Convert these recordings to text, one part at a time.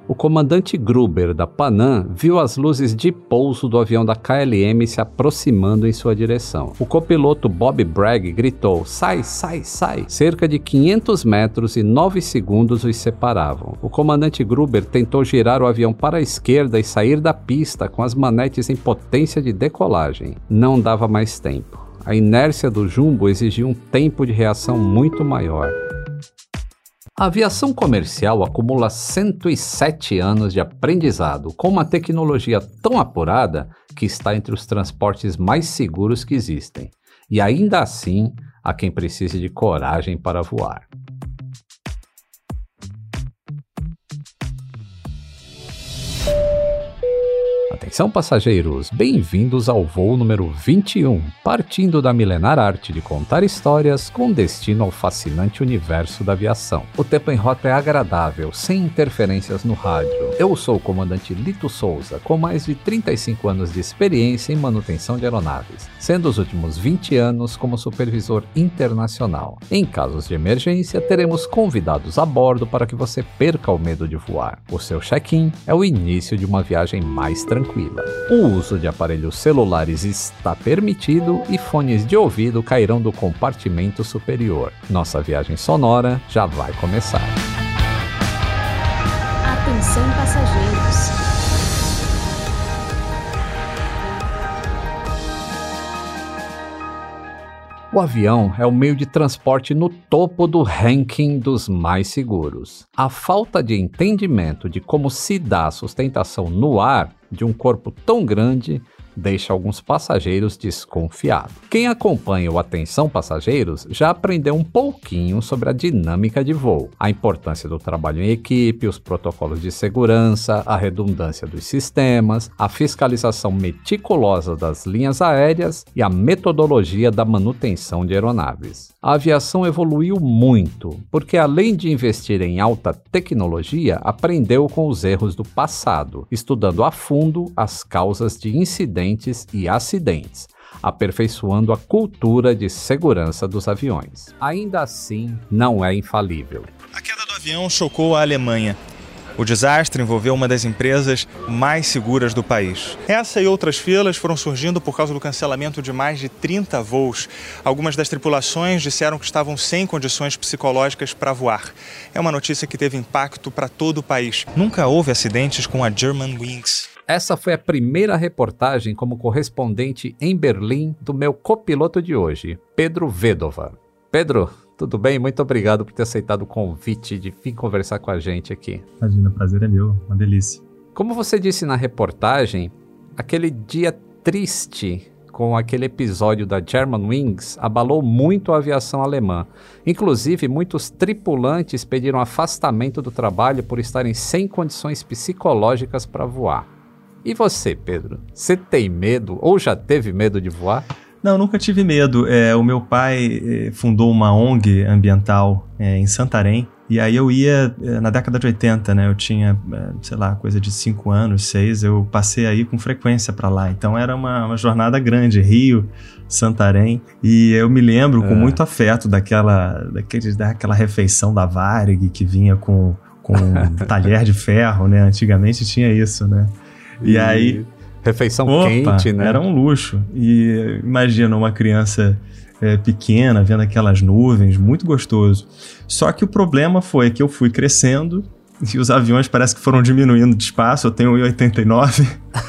O comandante Gruber, da Panam, viu as luzes de pouso do avião da KLM se aproximando em sua direção. O copiloto Bob Bragg gritou: sai, sai, sai! Cerca de 500 metros e 9 segundos os separavam. O comandante Gruber tentou girar o avião para a esquerda e sair da pista com as manetes em potência de decolagem. Não dava mais tempo. A inércia do jumbo exigia um tempo de reação muito maior. A aviação comercial acumula 107 anos de aprendizado com uma tecnologia tão apurada que está entre os transportes mais seguros que existem. E ainda assim, há quem precise de coragem para voar. Atenção passageiros, bem-vindos ao voo número 21, partindo da milenar arte de contar histórias com destino ao fascinante universo da aviação. O tempo em rota é agradável, sem interferências no rádio. Eu sou o comandante Lito Souza, com mais de 35 anos de experiência em manutenção de aeronaves, sendo os últimos 20 anos como supervisor internacional. Em casos de emergência, teremos convidados a bordo para que você perca o medo de voar. O seu check-in é o início de uma viagem mais tranquila. O uso de aparelhos celulares está permitido e fones de ouvido cairão do compartimento superior. Nossa viagem sonora já vai começar. Atenção passageiros. O avião é o meio de transporte no topo do ranking dos mais seguros. A falta de entendimento de como se dá a sustentação no ar de um corpo tão grande deixa alguns passageiros desconfiados. Quem acompanha o Atenção Passageiros já aprendeu um pouquinho sobre a dinâmica de voo, a importância do trabalho em equipe, os protocolos de segurança, a redundância dos sistemas, a fiscalização meticulosa das linhas aéreas e a metodologia da manutenção de aeronaves. A aviação evoluiu muito, porque além de investir em alta tecnologia, aprendeu com os erros do passado, estudando a fundo as causas de incidentes e acidentes, aperfeiçoando a cultura de segurança dos aviões. Ainda assim, não é infalível. A queda do avião chocou a Alemanha. O desastre envolveu uma das empresas mais seguras do país. Essa e outras filas foram surgindo por causa do cancelamento de mais de 30 voos. Algumas das tripulações disseram que estavam sem condições psicológicas para voar. É uma notícia que teve impacto para todo o país. Nunca houve acidentes com a Germanwings. Essa foi a primeira reportagem como correspondente em Berlim do meu copiloto de hoje, Pedro Vedova. Pedro, tudo bem? Muito obrigado por ter aceitado o convite de vir conversar com a gente aqui. Imagina, o prazer é meu, uma delícia. Como você disse na reportagem, aquele dia triste com aquele episódio da Germanwings abalou muito a aviação alemã. Inclusive, muitos tripulantes pediram afastamento do trabalho por estarem sem condições psicológicas para voar. E você, Pedro? Você tem medo ou já teve medo de voar? Não, nunca tive medo. O meu pai fundou uma ONG ambiental em Santarém. E aí eu ia na década de 80, né? Eu tinha, sei lá, coisa de 5 anos, 6. Eu passei aí com frequência para lá. Então era uma jornada grande, Rio, Santarém. E eu me lembro com muito afeto daquela refeição da Varig que vinha com um talher de ferro, né? Antigamente tinha isso, né? E aí... Refeição quente, né? Era um luxo. E imagina uma criança pequena vendo aquelas nuvens, muito gostoso. Só que o problema foi que eu fui crescendo e os aviões parece que foram diminuindo de espaço. Eu tenho 1,89.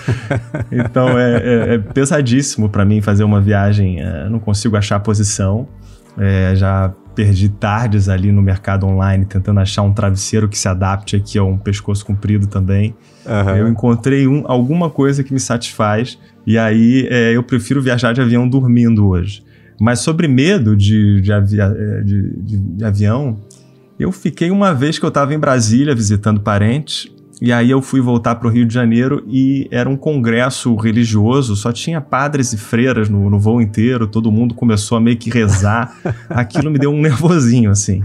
Então é pesadíssimo para mim fazer uma viagem. Não consigo achar a posição. Já perdi tardes ali no mercado online tentando achar um travesseiro que se adapte aqui a um pescoço comprido também. Uhum. Eu encontrei alguma coisa que me satisfaz e aí eu prefiro viajar de avião dormindo hoje. Mas sobre medo de avião, eu fiquei uma vez que eu estava em Brasília visitando parentes. E aí eu fui voltar para o Rio de Janeiro e era um congresso religioso, só tinha padres e freiras no voo inteiro, todo mundo começou a meio que rezar. Aquilo me deu um nervosinho, assim.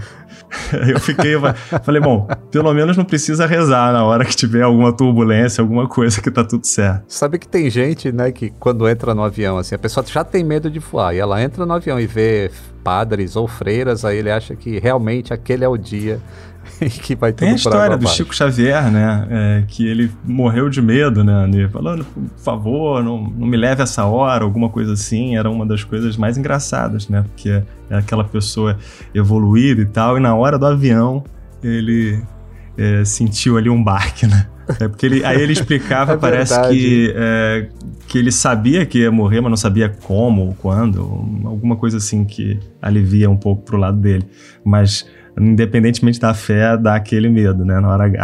Eu falei, bom, pelo menos não precisa rezar na hora que tiver alguma turbulência, alguma coisa que tá tudo certo. Sabe que tem gente, né, que quando entra no avião, assim, a pessoa já tem medo de voar, e ela entra no avião e vê padres ou freiras, aí ele acha que realmente aquele é o dia e que vai tudo Tem a história do abaixo. Chico Xavier, né? Que ele morreu de medo, né? Falando, por favor, não me leve essa hora, alguma coisa assim. Era uma das coisas mais engraçadas, né? Porque é aquela pessoa evoluída e tal, e na hora do avião ele sentiu ali um baque, né? Porque aí ele explicava, parece que ele sabia que ia morrer, mas não sabia como ou quando, alguma coisa assim que alivia um pouco pro lado dele. Mas, independentemente da fé, dá aquele medo, né, na hora H.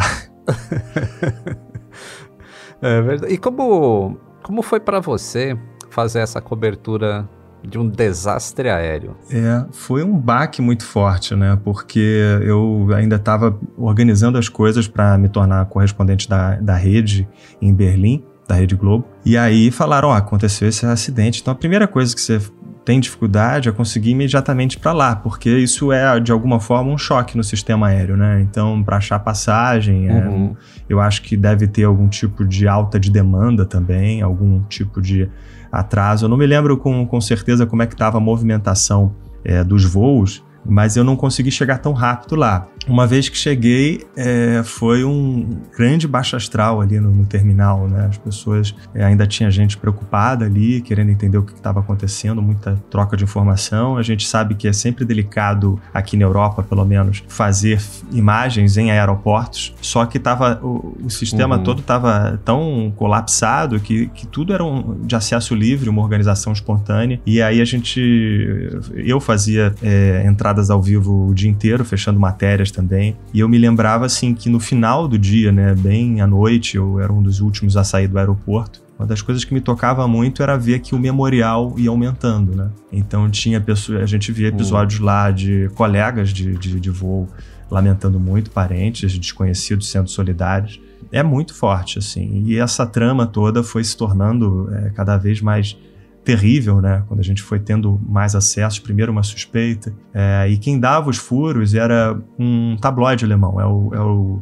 É verdade. E como foi para você fazer essa cobertura de um desastre aéreo? Foi um baque muito forte, né? Porque eu ainda estava organizando as coisas para me tornar correspondente da rede em Berlim, da Rede Globo. E aí falaram, aconteceu esse acidente. Então a primeira coisa que você tem dificuldade é conseguir imediatamente para lá, porque isso é, de alguma forma, um choque no sistema aéreo, né? Então, para achar passagem, eu acho que deve ter algum tipo de alta de demanda também, algum tipo de atraso. Eu não me lembro com certeza como é que estava a movimentação dos voos, mas eu não consegui chegar tão rápido lá. Uma vez que cheguei, foi um grande baixo astral ali no terminal, né? As pessoas, ainda tinha gente preocupada ali, querendo entender o que estava acontecendo, muita troca de informação. A gente sabe que é sempre delicado, aqui na Europa pelo menos, fazer imagens em aeroportos, só que o sistema todo estava tão colapsado que tudo era de acesso livre, uma organização espontânea, e aí eu fazia entradas ao vivo o dia inteiro, fechando matérias também, e eu me lembrava assim que no final do dia, né, bem à noite, eu era um dos últimos a sair do aeroporto. Uma das coisas que me tocava muito era ver que o memorial ia aumentando, né? Então a gente via episódios lá de colegas de voo lamentando muito, parentes, desconhecidos sendo solidários. É muito forte, assim, e essa trama toda foi se tornando cada vez mais terrível, né? Quando a gente foi tendo mais acesso, primeiro uma suspeita, e quem dava os furos era um tabloide alemão, é o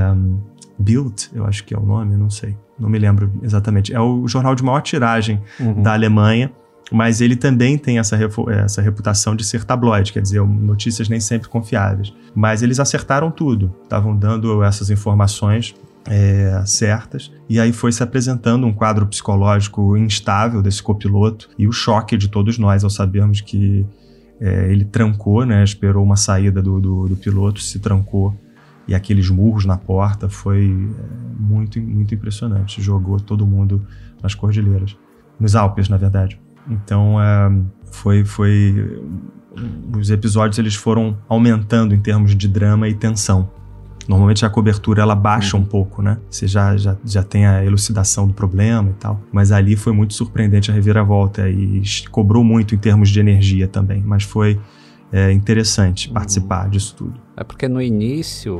Bild, eu acho que é o nome, não sei, não me lembro exatamente, é o jornal de maior tiragem da Alemanha, mas ele também tem essa reputação de ser tabloide, quer dizer, notícias nem sempre confiáveis, mas eles acertaram tudo, estavam dando essas informações certas, e aí foi se apresentando um quadro psicológico instável desse copiloto e o choque de todos nós ao sabermos que ele trancou, né, esperou uma saída do piloto, se trancou, e aqueles murros na porta foi muito, muito impressionante, jogou todo mundo nas cordilheiras, nos Alpes, na verdade. Então os episódios eles foram aumentando em termos de drama e tensão. Normalmente a cobertura ela baixa um pouco, né? Você já tem a elucidação do problema e tal. Mas ali foi muito surpreendente a reviravolta e cobrou muito em termos de energia também. Mas foi interessante participar disso tudo. É porque no início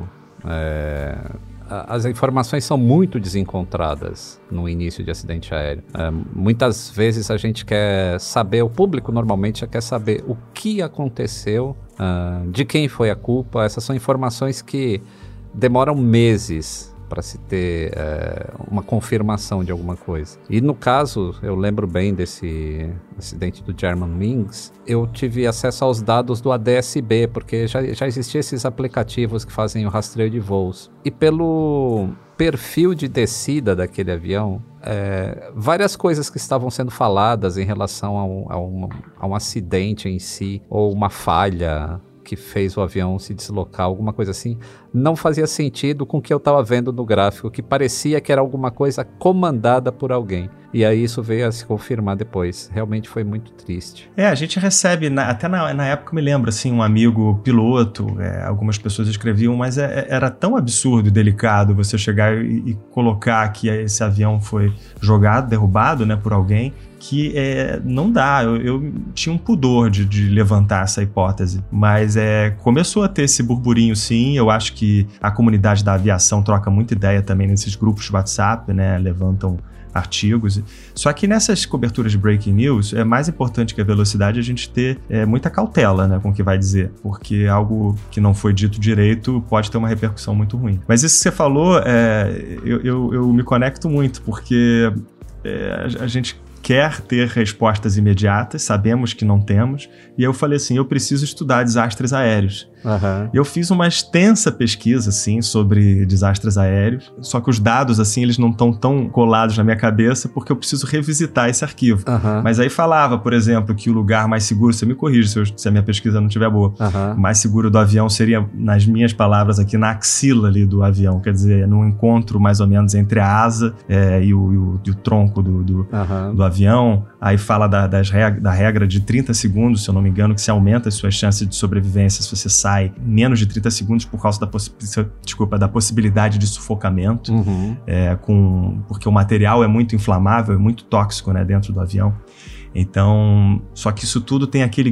as informações são muito desencontradas no início de acidente aéreo. Muitas vezes a gente quer saber, o público normalmente já quer saber o que aconteceu, de quem foi a culpa. Essas são informações que demoram meses para se ter uma confirmação de alguma coisa. E no caso, eu lembro bem desse acidente do Germanwings, eu tive acesso aos dados do ADS-B, porque já existiam esses aplicativos que fazem o rastreio de voos. E pelo perfil de descida daquele avião, várias coisas que estavam sendo faladas em relação a um acidente em si, ou uma falha que fez o avião se deslocar, alguma coisa assim, não fazia sentido com o que eu estava vendo no gráfico, que parecia que era alguma coisa comandada por alguém. E aí isso veio a se confirmar depois. Realmente foi muito triste. A gente recebe, até na época eu me lembro, assim, um amigo piloto, algumas pessoas escreviam, mas era tão absurdo e delicado você chegar e colocar que esse avião foi jogado, derrubado, né, por alguém, que não dá, eu tinha um pudor de levantar essa hipótese, mas começou a ter esse burburinho sim. Eu acho que a comunidade da aviação troca muita ideia também nesses grupos de WhatsApp, né, levantam artigos, só que nessas coberturas de breaking news é mais importante que a velocidade a gente ter muita cautela, né, com o que vai dizer, porque algo que não foi dito direito pode ter uma repercussão muito ruim. Mas isso que você falou, eu me conecto muito, porque a gente quer ter respostas imediatas, sabemos que não temos, e eu falei assim, eu preciso estudar desastres aéreos. Eu fiz uma extensa pesquisa, assim, sobre desastres aéreos, só que os dados, assim, eles não estão tão colados na minha cabeça porque eu preciso revisitar esse arquivo. Mas aí falava, por exemplo, que o lugar mais seguro, você me corrige se a minha pesquisa não estiver boa, mais seguro do avião seria, nas minhas palavras aqui, na axila ali do avião, quer dizer, no encontro mais ou menos entre a asa e o tronco do avião. Aí fala da regra de 30 segundos, se eu não me engano, que se aumenta as suas chances de sobrevivência se você sai menos de 30 segundos por causa da possibilidade de sufocamento, porque o material é muito inflamável, é muito tóxico, né, dentro do avião. Então, só que isso tudo tem aquela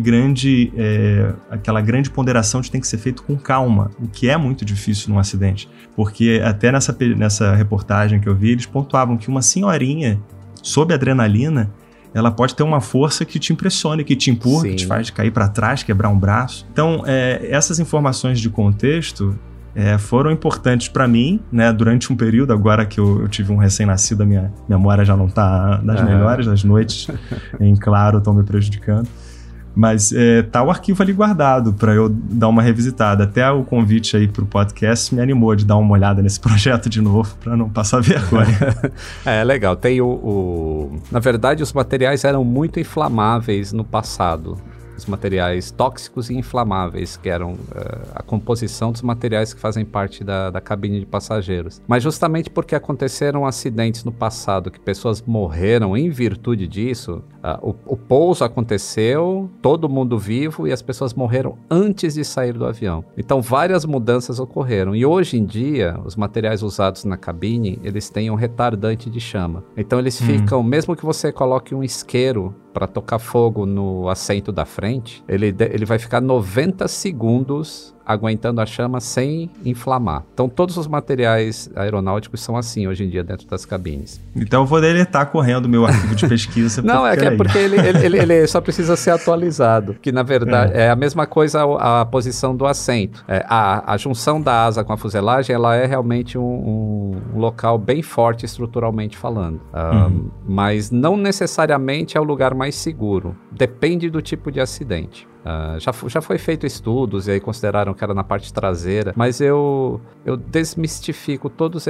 grande ponderação de que tem que ser feito com calma, o que é muito difícil num acidente. Porque até nessa reportagem que eu vi, eles pontuavam que uma senhorinha, sob adrenalina, ela pode ter uma força que te impressione, que te empurra, que te faz cair para trás, quebrar um braço. Então, essas informações de contexto foram importantes para mim, né, durante um período. Agora que eu tive um recém-nascido, a minha memória já não está das melhores, as noites em claro estão me prejudicando. Mas tá o arquivo ali guardado para eu dar uma revisitada. Até o convite aí pro podcast me animou de dar uma olhada nesse projeto de novo, para não passar vergonha. Legal. Tem Na verdade, os materiais eram muito inflamáveis no passado. Os materiais tóxicos e inflamáveis, que eram a composição dos materiais que fazem parte da cabine de passageiros. Mas justamente porque aconteceram acidentes no passado, que pessoas morreram em virtude disso, o pouso aconteceu, todo mundo vivo, e as pessoas morreram antes de sair do avião. Então várias mudanças ocorreram. E hoje em dia, os materiais usados na cabine, eles têm um retardante de chama. Então eles ficam, mesmo que você coloque um isqueiro para tocar fogo no assento da frente, ele vai ficar 90 segundos aguentando a chama sem inflamar. Então todos os materiais aeronáuticos são assim hoje em dia dentro das cabines. Então eu vou deletar correndo o meu arquivo de pesquisa. Não, porque ele só precisa ser atualizado, que na verdade é a mesma coisa a posição do assento. A junção da asa com a fuselagem, ela é realmente um local bem forte estruturalmente falando. Mas não necessariamente é o lugar mais seguro. Depende do tipo de acidente. Já foi feito estudos e aí consideraram que era na parte traseira, mas eu desmistifico todos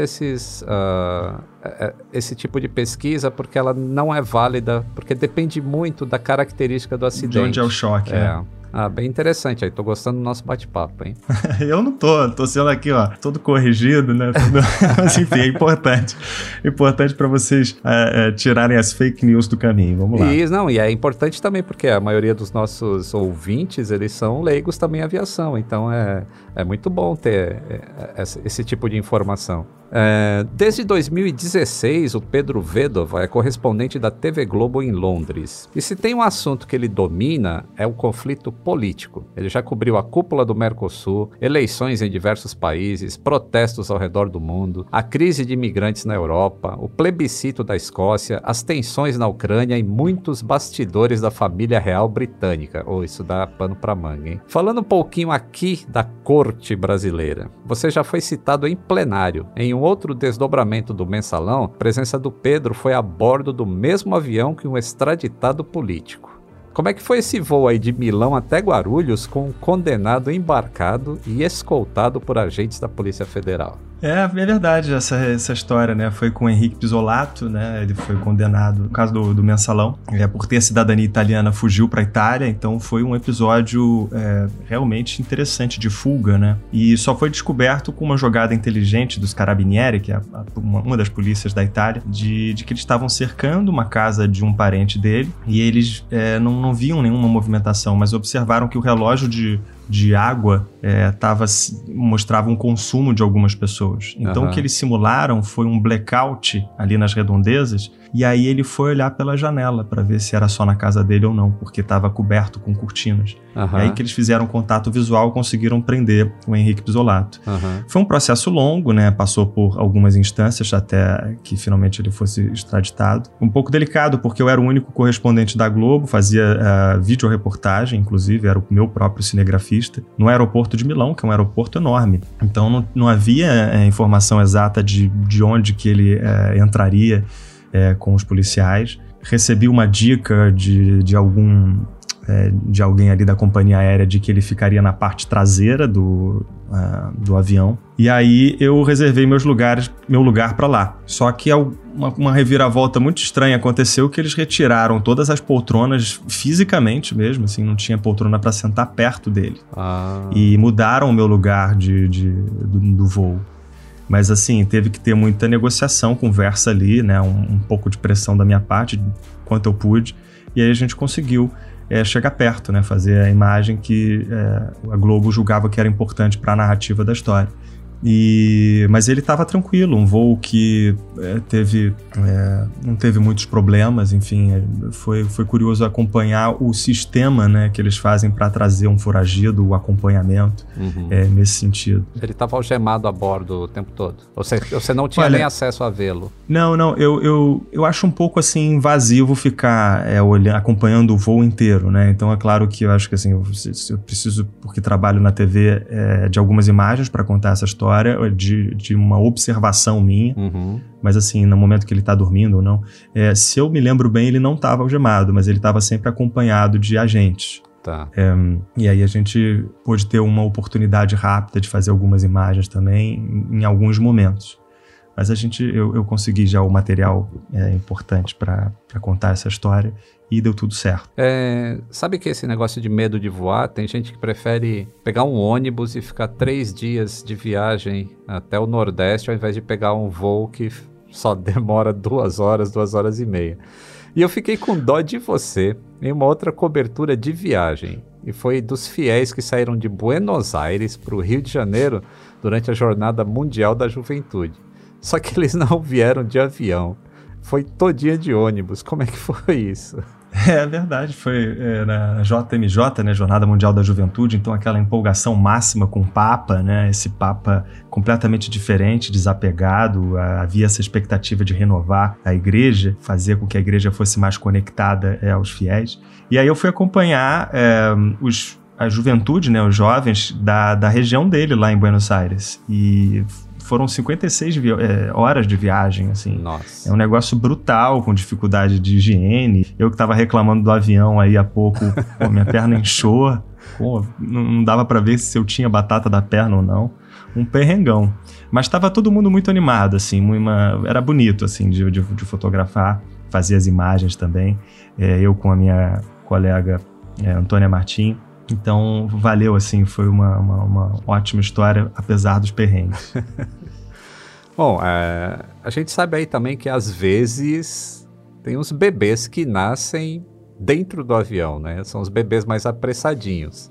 esse tipo de pesquisa, porque ela não é válida, porque depende muito da característica do acidente. De onde é o choque, bem interessante aí, tô gostando do nosso bate-papo, hein? Eu não tô sendo aqui, todo corrigido, né? Mas enfim, é importante para vocês tirarem as fake news do caminho, vamos lá. E é importante também porque a maioria dos nossos ouvintes, eles são leigos também em aviação, então é muito bom ter esse tipo de informação. Desde 2016, o Pedro Vedova é correspondente da TV Globo em Londres. E se tem um assunto que ele domina, é o conflito político. Ele já cobriu a cúpula do Mercosul, eleições em diversos países, protestos ao redor do mundo, a crise de imigrantes na Europa, o plebiscito da Escócia, as tensões na Ucrânia e muitos bastidores da família real britânica. Isso dá pano pra manga, hein? Falando um pouquinho aqui da corte brasileira. Você já foi citado em plenário. Em um outro desdobramento do Mensalão, a presença do Pedro foi a bordo do mesmo avião que um extraditado político. Como é que foi esse voo aí de Milão até Guarulhos com um condenado embarcado e escoltado por agentes da Polícia Federal? É verdade essa história, né? Foi com o Henrique Pisolato, né? Ele foi condenado, no caso do Mensalão, por ter cidadania italiana, fugiu para a Itália, então foi um episódio realmente interessante de fuga, né? E só foi descoberto com uma jogada inteligente dos Carabinieri, que é uma das polícias da Itália, de que eles estavam cercando uma casa de um parente dele e eles não viam nenhuma movimentação, mas observaram que o relógio de água mostrava um consumo de algumas pessoas. Então o que eles simularam foi um blackout ali nas redondezas, e aí ele foi olhar pela janela para ver se era só na casa dele ou não, porque estava coberto com cortinas. E aí que eles fizeram contato visual e conseguiram prender o Henrique Pisolato. Foi um processo longo, né? Passou por algumas instâncias até que finalmente ele fosse extraditado. Um pouco delicado, porque eu era o único correspondente da Globo, fazia videoreportagem, inclusive, era o meu próprio cinegrafista, no aeroporto de Milão, que é um aeroporto enorme. Então não havia informação exata de onde que ele entraria com os policiais. Recebi uma dica de algum de alguém ali da companhia aérea de que ele ficaria na parte traseira do avião. E aí eu reservei meu lugar para lá. Só que uma reviravolta muito estranha aconteceu, que eles retiraram todas as poltronas fisicamente mesmo, assim, não tinha poltrona para sentar perto dele. E mudaram o meu lugar do voo. Mas assim, teve que ter muita negociação, conversa ali, né, um pouco de pressão da minha parte, quanto eu pude. E aí a gente conseguiu chegar perto, né, fazer a imagem que a Globo julgava que era importante para a narrativa da história. Mas ele estava tranquilo, um voo que não teve muitos problemas, enfim, foi curioso acompanhar o sistema, né, que eles fazem para trazer um foragido, o acompanhamento, nesse sentido. Ele estava algemado a bordo o tempo todo? Você não tinha nem acesso a vê-lo? Não, eu acho um pouco assim invasivo ficar acompanhando o voo inteiro, né? Então é claro que eu acho que assim, eu preciso, porque trabalho na TV, de algumas imagens para contar essa história, de uma observação minha, mas assim, no momento que ele está dormindo ou não, se eu me lembro bem, ele não estava algemado, mas ele estava sempre acompanhado de agentes. Tá. E aí a gente pôde ter uma oportunidade rápida de fazer algumas imagens também em alguns momentos. Mas eu consegui já o material importante para contar essa história e deu tudo certo. Sabe que esse negócio de medo de voar, tem gente que prefere pegar um ônibus e ficar 3 dias de viagem até o Nordeste, ao invés de pegar um voo que só demora 2 horas, 2 horas e meia. E eu fiquei com dó de você em uma outra cobertura de viagem. E foi dos fiéis que saíram de Buenos Aires para o Rio de Janeiro durante a Jornada Mundial da Juventude. Só que eles não vieram de avião. Foi todinha de ônibus. Como é que foi isso? É verdade, foi na JMJ, né, Jornada Mundial da Juventude, então aquela empolgação máxima com o Papa, né, esse Papa completamente diferente, desapegado, havia essa expectativa de renovar a igreja, fazer com que a igreja fosse mais conectada aos fiéis. E aí eu fui acompanhar a juventude, né, os jovens da região dele lá em Buenos Aires, e foram 56 horas de viagem, assim. Nossa. É um negócio brutal, com dificuldade de higiene. Eu que tava reclamando do avião aí há pouco, minha perna inchou. Não dava para ver se eu tinha batata da perna ou não. Um perrengão. Mas tava todo mundo muito animado, assim. Era bonito, assim, de fotografar. Fazer as imagens também. Eu com a minha colega Antônia Martim. Então, valeu, assim, foi uma ótima história, apesar dos perrengues. Bom, a gente sabe aí também que, às vezes, tem uns bebês que nascem dentro do avião, né? São os bebês mais apressadinhos.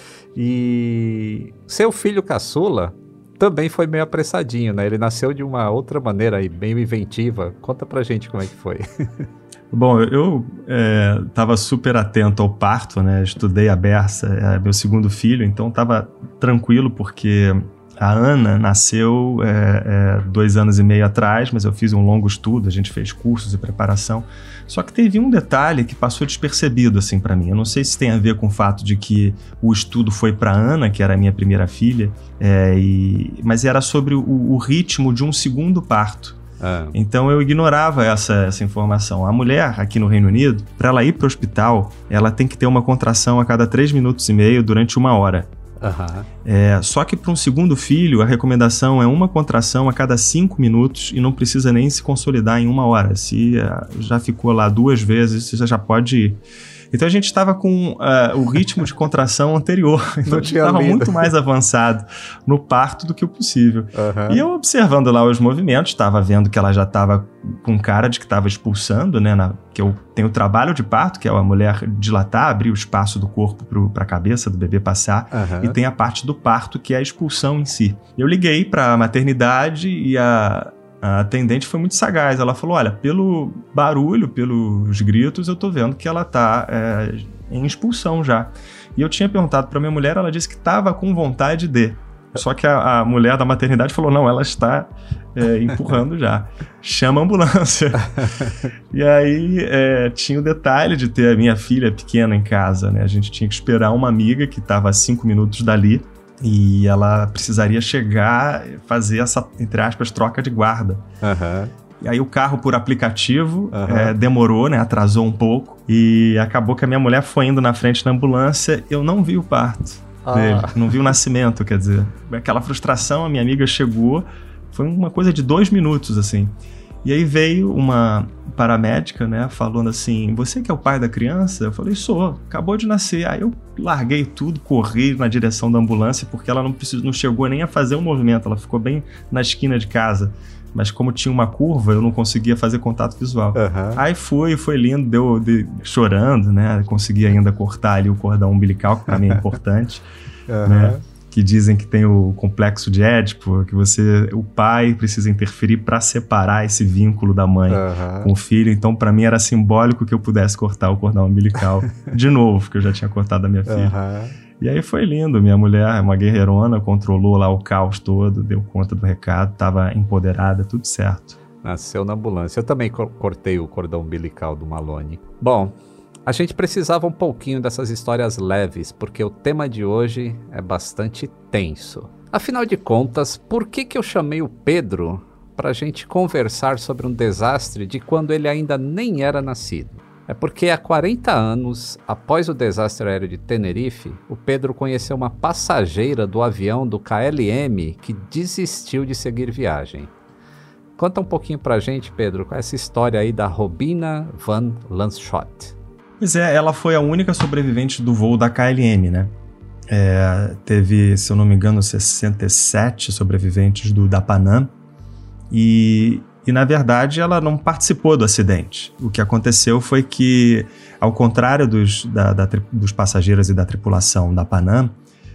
E seu filho caçula também foi meio apressadinho, né? Ele nasceu de uma outra maneira aí, meio inventiva. Conta pra gente como é que foi. Bom, eu estava super atento ao parto, né? Estudei a berça, meu segundo filho, então estava tranquilo, porque a Ana nasceu 2 anos e meio atrás, mas eu fiz um longo estudo, a gente fez cursos e preparação. Só que teve um detalhe que passou despercebido assim para mim. Eu não sei se tem a ver com o fato de que o estudo foi para Ana, que era a minha primeira filha, mas era sobre o ritmo de um segundo parto. Então eu ignorava essa informação. A mulher aqui no Reino Unido, para ela ir para o hospital, ela tem que ter uma contração a cada 3 minutos e meio durante 1 hora. Só que para um segundo filho, a recomendação é uma contração a cada 5 minutos e não precisa nem se consolidar em 1 hora. Se já ficou lá 2 vezes, você já pode ir. Então a gente estava com o ritmo de contração anterior, então a gente estava muito mais avançado no parto do que o possível. E eu observando lá os movimentos, estava vendo que ela já estava com cara de que estava expulsando, né? Que eu tenho o trabalho de parto, que é a mulher dilatar, abrir o espaço do corpo para a cabeça do bebê passar, e tem a parte do parto, que é a expulsão em si. Eu liguei para a maternidade e a atendente foi muito sagaz. Ela falou, olha, pelo barulho, pelos gritos, eu tô vendo que ela tá em expulsão já. E eu tinha perguntado pra minha mulher, ela disse que tava com vontade de. Só que a mulher da maternidade falou, não, ela está empurrando já. Chama a ambulância. E aí tinha o detalhe de ter a minha filha pequena em casa, né? A gente tinha que esperar uma amiga que estava a 5 minutos dali. E ela precisaria chegar, fazer essa, entre aspas, troca de guarda. E aí o carro por aplicativo demorou, né? Atrasou um pouco. E acabou que a minha mulher foi indo na frente da ambulância. Eu não vi o parto dele. Não vi o nascimento, quer dizer. Aquela frustração, a minha amiga chegou. Foi uma coisa de 2 minutos, assim. E aí veio uma paramédica, né? Falando assim, você que é o pai da criança? Eu falei, sou. Acabou de nascer. Aí eu larguei tudo, corri na direção da ambulância, porque ela não chegou nem a fazer um movimento. Ela ficou bem na esquina de casa. Mas como tinha uma curva, eu não conseguia fazer contato visual. Aí foi lindo, deu chorando, né? Consegui ainda cortar ali o cordão umbilical, que pra mim é importante, né? Que dizem que tem o complexo de Édipo, que o pai precisa interferir para separar esse vínculo da mãe com o filho. Então, para mim, era simbólico que eu pudesse cortar o cordão umbilical de novo, porque eu já tinha cortado a minha filha. E aí foi lindo, minha mulher, uma guerreirona, controlou lá o caos todo, deu conta do recado, estava empoderada, tudo certo. Nasceu na ambulância. Eu também cortei o cordão umbilical do Malone. Bom, a gente precisava um pouquinho dessas histórias leves, porque o tema de hoje é bastante tenso. Afinal de contas, por que eu chamei o Pedro para a gente conversar sobre um desastre de quando ele ainda nem era nascido? É porque há 40 anos, após o desastre aéreo de Tenerife, o Pedro conheceu uma passageira do avião do KLM que desistiu de seguir viagem. Conta um pouquinho pra gente, Pedro, com essa história aí da Robina van Lanschot. Pois é, ela foi a única sobrevivente do voo da KLM, né? Teve, se eu não me engano, 67 sobreviventes da Panam e na verdade ela não participou do acidente. O que aconteceu foi que, ao contrário dos passageiros e da tripulação da Panam,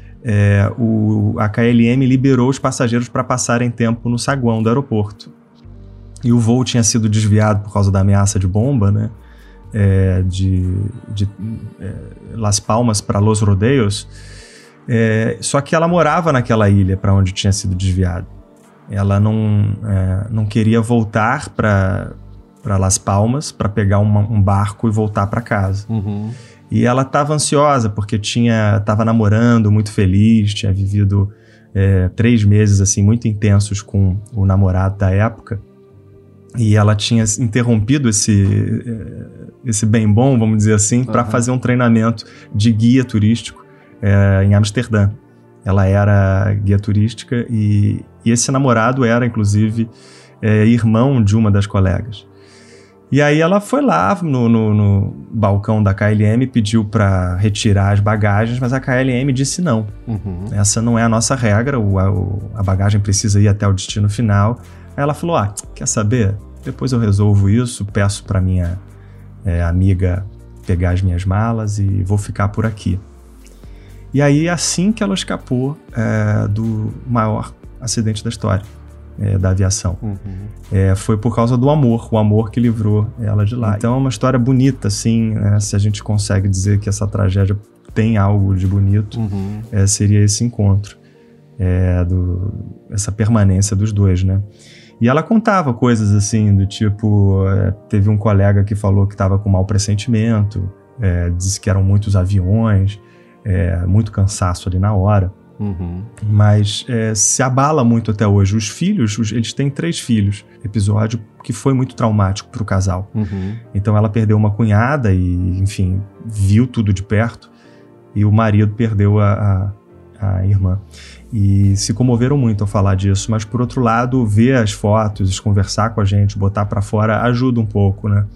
a KLM liberou os passageiros para passarem tempo no saguão do aeroporto. E o voo tinha sido desviado por causa da ameaça de bomba, né? De Las Palmas para Los Rodeos, só que ela morava naquela ilha para onde tinha sido desviado. Ela não queria voltar para Las Palmas para pegar um barco e voltar para casa. E ela estava ansiosa porque estava namorando, muito feliz, tinha vivido 3 meses assim, muito intensos com o namorado da época. E ela tinha interrompido esse bem bom, vamos dizer assim, para fazer um treinamento de guia turístico em Amsterdã. Ela era guia turística e esse namorado era, inclusive, irmão de uma das colegas. E aí ela foi lá no balcão da KLM e pediu para retirar as bagagens, mas a KLM disse não. Essa não é a nossa regra, a bagagem precisa ir até o destino final. Aí ela falou, quer saber? Depois eu resolvo isso, peço para minha amiga pegar as minhas malas e vou ficar por aqui. E aí, assim que ela escapou do maior acidente da história da aviação. Foi por causa do amor, o amor que livrou ela de lá. Então é uma história bonita, assim, se a gente consegue dizer que essa tragédia tem algo de bonito, seria esse encontro, essa permanência dos dois, né? E ela contava coisas assim, do tipo, teve um colega que falou que estava com mau pressentimento, disse que eram muitos aviões, muito cansaço ali na hora, mas se abala muito até hoje. Os filhos, eles têm 3 filhos, episódio que foi muito traumático para o casal. Então ela perdeu uma cunhada e, enfim, viu tudo de perto, e o marido perdeu a irmã. E se comoveram muito ao falar disso, mas por outro lado, ver as fotos, conversar com a gente, botar para fora ajuda um pouco, né?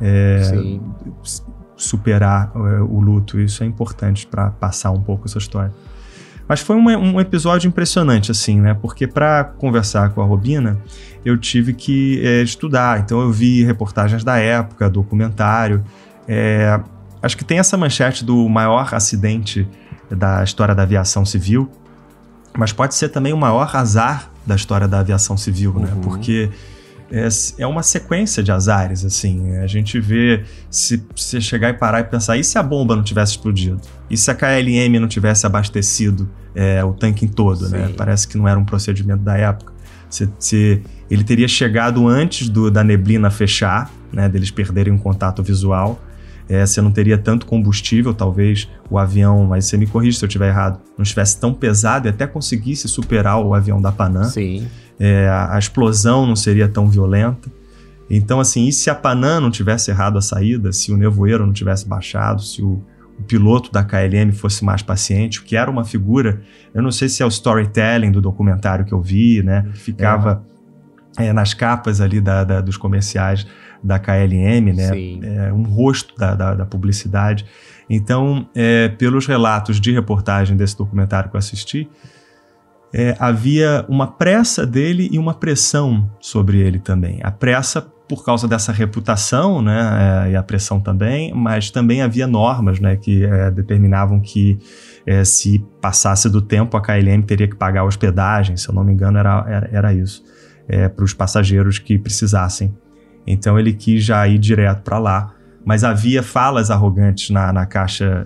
Superar o luto, isso é importante para passar um pouco essa história. Mas foi um episódio impressionante, assim, né? Porque para conversar com a Robina, eu tive que estudar. Então eu vi reportagens da época, documentário. Acho que tem essa manchete do maior acidente da história da aviação civil, mas pode ser também o maior azar da história da aviação civil, né? Porque é uma sequência de azares, assim. A gente vê, se você chegar e parar e pensar, e se a bomba não tivesse explodido? E se a KLM não tivesse abastecido o tanque todo, né? Parece que não era um procedimento da época. Se ele teria chegado antes da neblina fechar, né? Deles perderem o contato visual, você não teria tanto combustível, talvez o avião, mas você me corrige se eu estiver errado, não estivesse tão pesado e até conseguisse superar o avião da Panam. A explosão não seria tão violenta. Então, assim, e se a Panam não tivesse errado a saída, se o nevoeiro não tivesse baixado, se o piloto da KLM fosse mais paciente, o que era uma figura, eu não sei se é o storytelling do documentário que eu vi, né, que ficava nas capas ali dos comerciais da KLM, né, um rosto da publicidade. Então, pelos relatos de reportagem desse documentário que eu assisti, havia uma pressa dele e uma pressão sobre ele também. A pressa por causa dessa reputação, né, e a pressão também, mas também havia normas, né, que determinavam que se passasse do tempo a KLM teria que pagar a hospedagem, se eu não me engano era isso, para os passageiros que precisassem. Então ele quis já ir direto para lá, mas havia falas arrogantes na caixa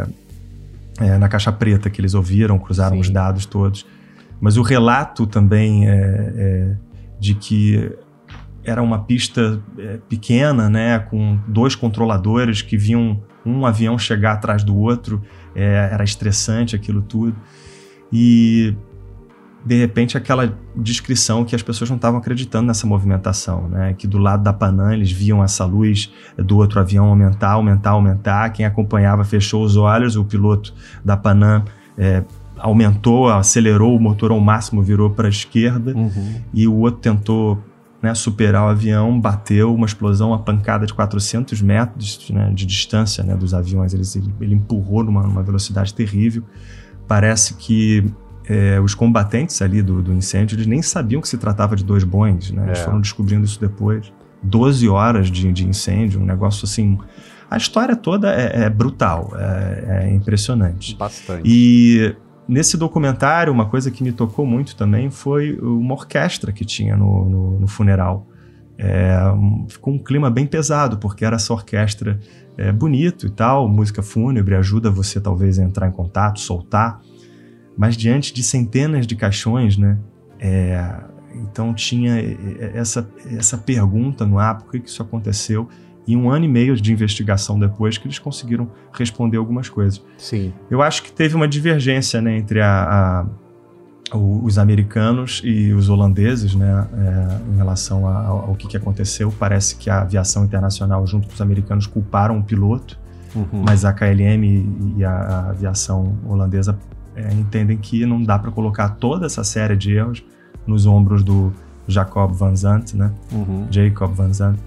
preta que eles ouviram, cruzaram os dados todos. Mas o relato também de que era uma pista pequena, né, com 2 controladores que viam um avião chegar atrás do outro, era estressante aquilo tudo. E, de repente, aquela descrição que as pessoas não estavam acreditando nessa movimentação, né, que do lado da Panam eles viam essa luz do outro avião aumentar. Quem acompanhava fechou os olhos, o piloto da Panam aumentou, acelerou o motor ao máximo, virou para a esquerda, e o outro tentou, né, superar o avião, bateu, uma explosão, uma pancada de 400 metros, né, de distância, né, dos aviões. Ele empurrou numa velocidade terrível. Parece que os combatentes ali do incêndio, eles nem sabiam que se tratava de 2 Boeings, né? Eles foram descobrindo isso depois. 12 horas de incêndio, um negócio assim... A história toda é brutal, é impressionante. Bastante. E nesse documentário, uma coisa que me tocou muito também foi uma orquestra que tinha no funeral. Ficou um clima bem pesado, porque era essa orquestra bonito e tal, música fúnebre, ajuda você talvez a entrar em contato, soltar, mas diante de centenas de caixões, né? Então tinha essa pergunta no ar, por que isso aconteceu? E 1 ano e meio de investigação depois que eles conseguiram responder algumas coisas. Sim. Eu acho que teve uma divergência, né, entre os americanos e os holandeses, né, em relação ao que aconteceu. Parece que a aviação internacional, junto com os americanos, culparam o piloto, mas a KLM e a aviação holandesa entendem que não dá para colocar toda essa série de erros nos ombros do Jacob Van Zandt, né? Jacob Van Zandt.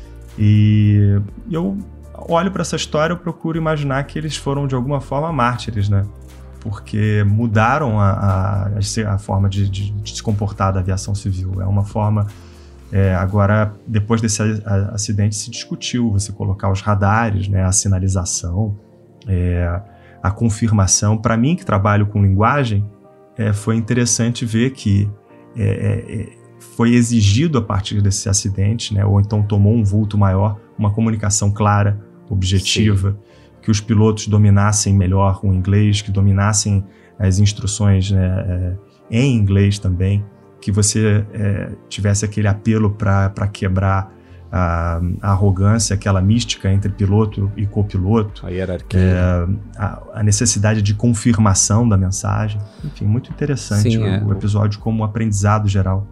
E eu olho para essa história, eu procuro imaginar que eles foram de alguma forma mártires, né? Porque mudaram a forma de se comportar da aviação civil. É uma forma... agora, depois desse acidente, se discutiu você colocar os radares, né? A sinalização, a confirmação. Para mim, que trabalho com linguagem, foi interessante ver que foi exigido a partir desse acidente, né, ou então tomou um vulto maior, uma comunicação clara, objetiva, sim, que os pilotos dominassem melhor o inglês, que dominassem as instruções, né, em inglês também, que você tivesse aquele apelo para quebrar a arrogância, aquela mística entre piloto e copiloto, a hierarquia, a necessidade de confirmação da mensagem. Enfim, muito interessante. Sim, o episódio como aprendizado geral.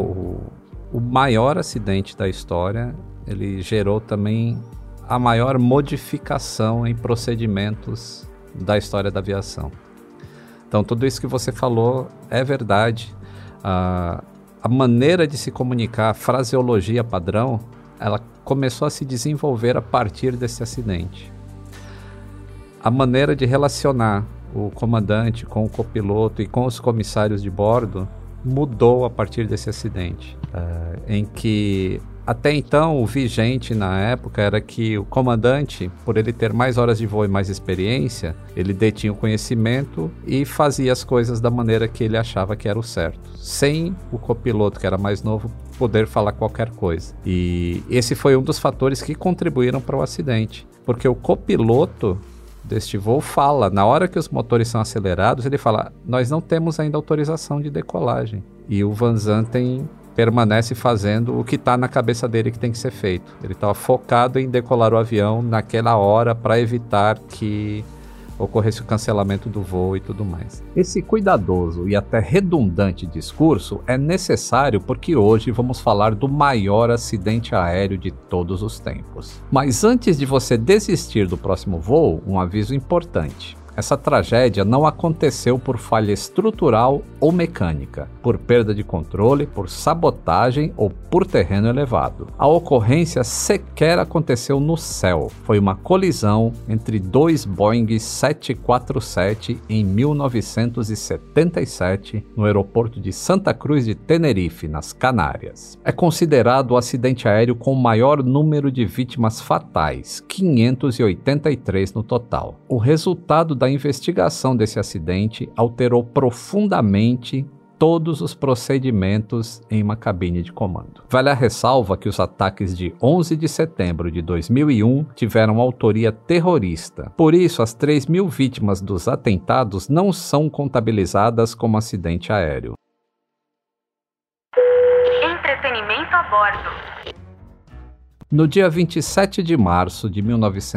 O maior acidente da história, ele gerou também a maior modificação em procedimentos da história da aviação. Então, tudo isso que você falou é verdade. A maneira de se comunicar, a fraseologia padrão, ela começou a se desenvolver a partir desse acidente. A maneira de relacionar o comandante com o copiloto e com os comissários de bordo mudou a partir desse acidente, em que até então o vigente na época era que o comandante, por ele ter mais horas de voo e mais experiência, ele detinha o conhecimento e fazia as coisas da maneira que ele achava que era o certo, sem o copiloto, que era mais novo, poder falar qualquer coisa. E esse foi um dos fatores que contribuíram para o acidente, porque o copiloto deste voo fala, na hora que os motores são acelerados, ele fala, nós não temos ainda autorização de decolagem. E o Van Zanten permanece fazendo o que está na cabeça dele que tem que ser feito. Ele estava focado em decolar o avião naquela hora para evitar que ocorresse o cancelamento do voo e tudo mais. Esse cuidadoso e até redundante discurso é necessário porque hoje vamos falar do maior acidente aéreo de todos os tempos. Mas antes de você desistir do próximo voo, um aviso importante. Essa tragédia não aconteceu por falha estrutural ou mecânica, por perda de controle, por sabotagem ou por terreno elevado. A ocorrência sequer aconteceu no céu. Foi uma colisão entre dois Boeing 747 em 1977 no aeroporto de Santa Cruz de Tenerife, nas Canárias. É considerado o acidente aéreo com o maior número de vítimas fatais, 583 no total. O resultado da investigação desse acidente alterou profundamente todos os procedimentos em uma cabine de comando. Vale a ressalva que os ataques de 11 de setembro de 2001 tiveram autoria terrorista. Por isso, as 3.000 vítimas dos atentados não são contabilizadas como acidente aéreo. Entretenimento a bordo. No dia 27 de março de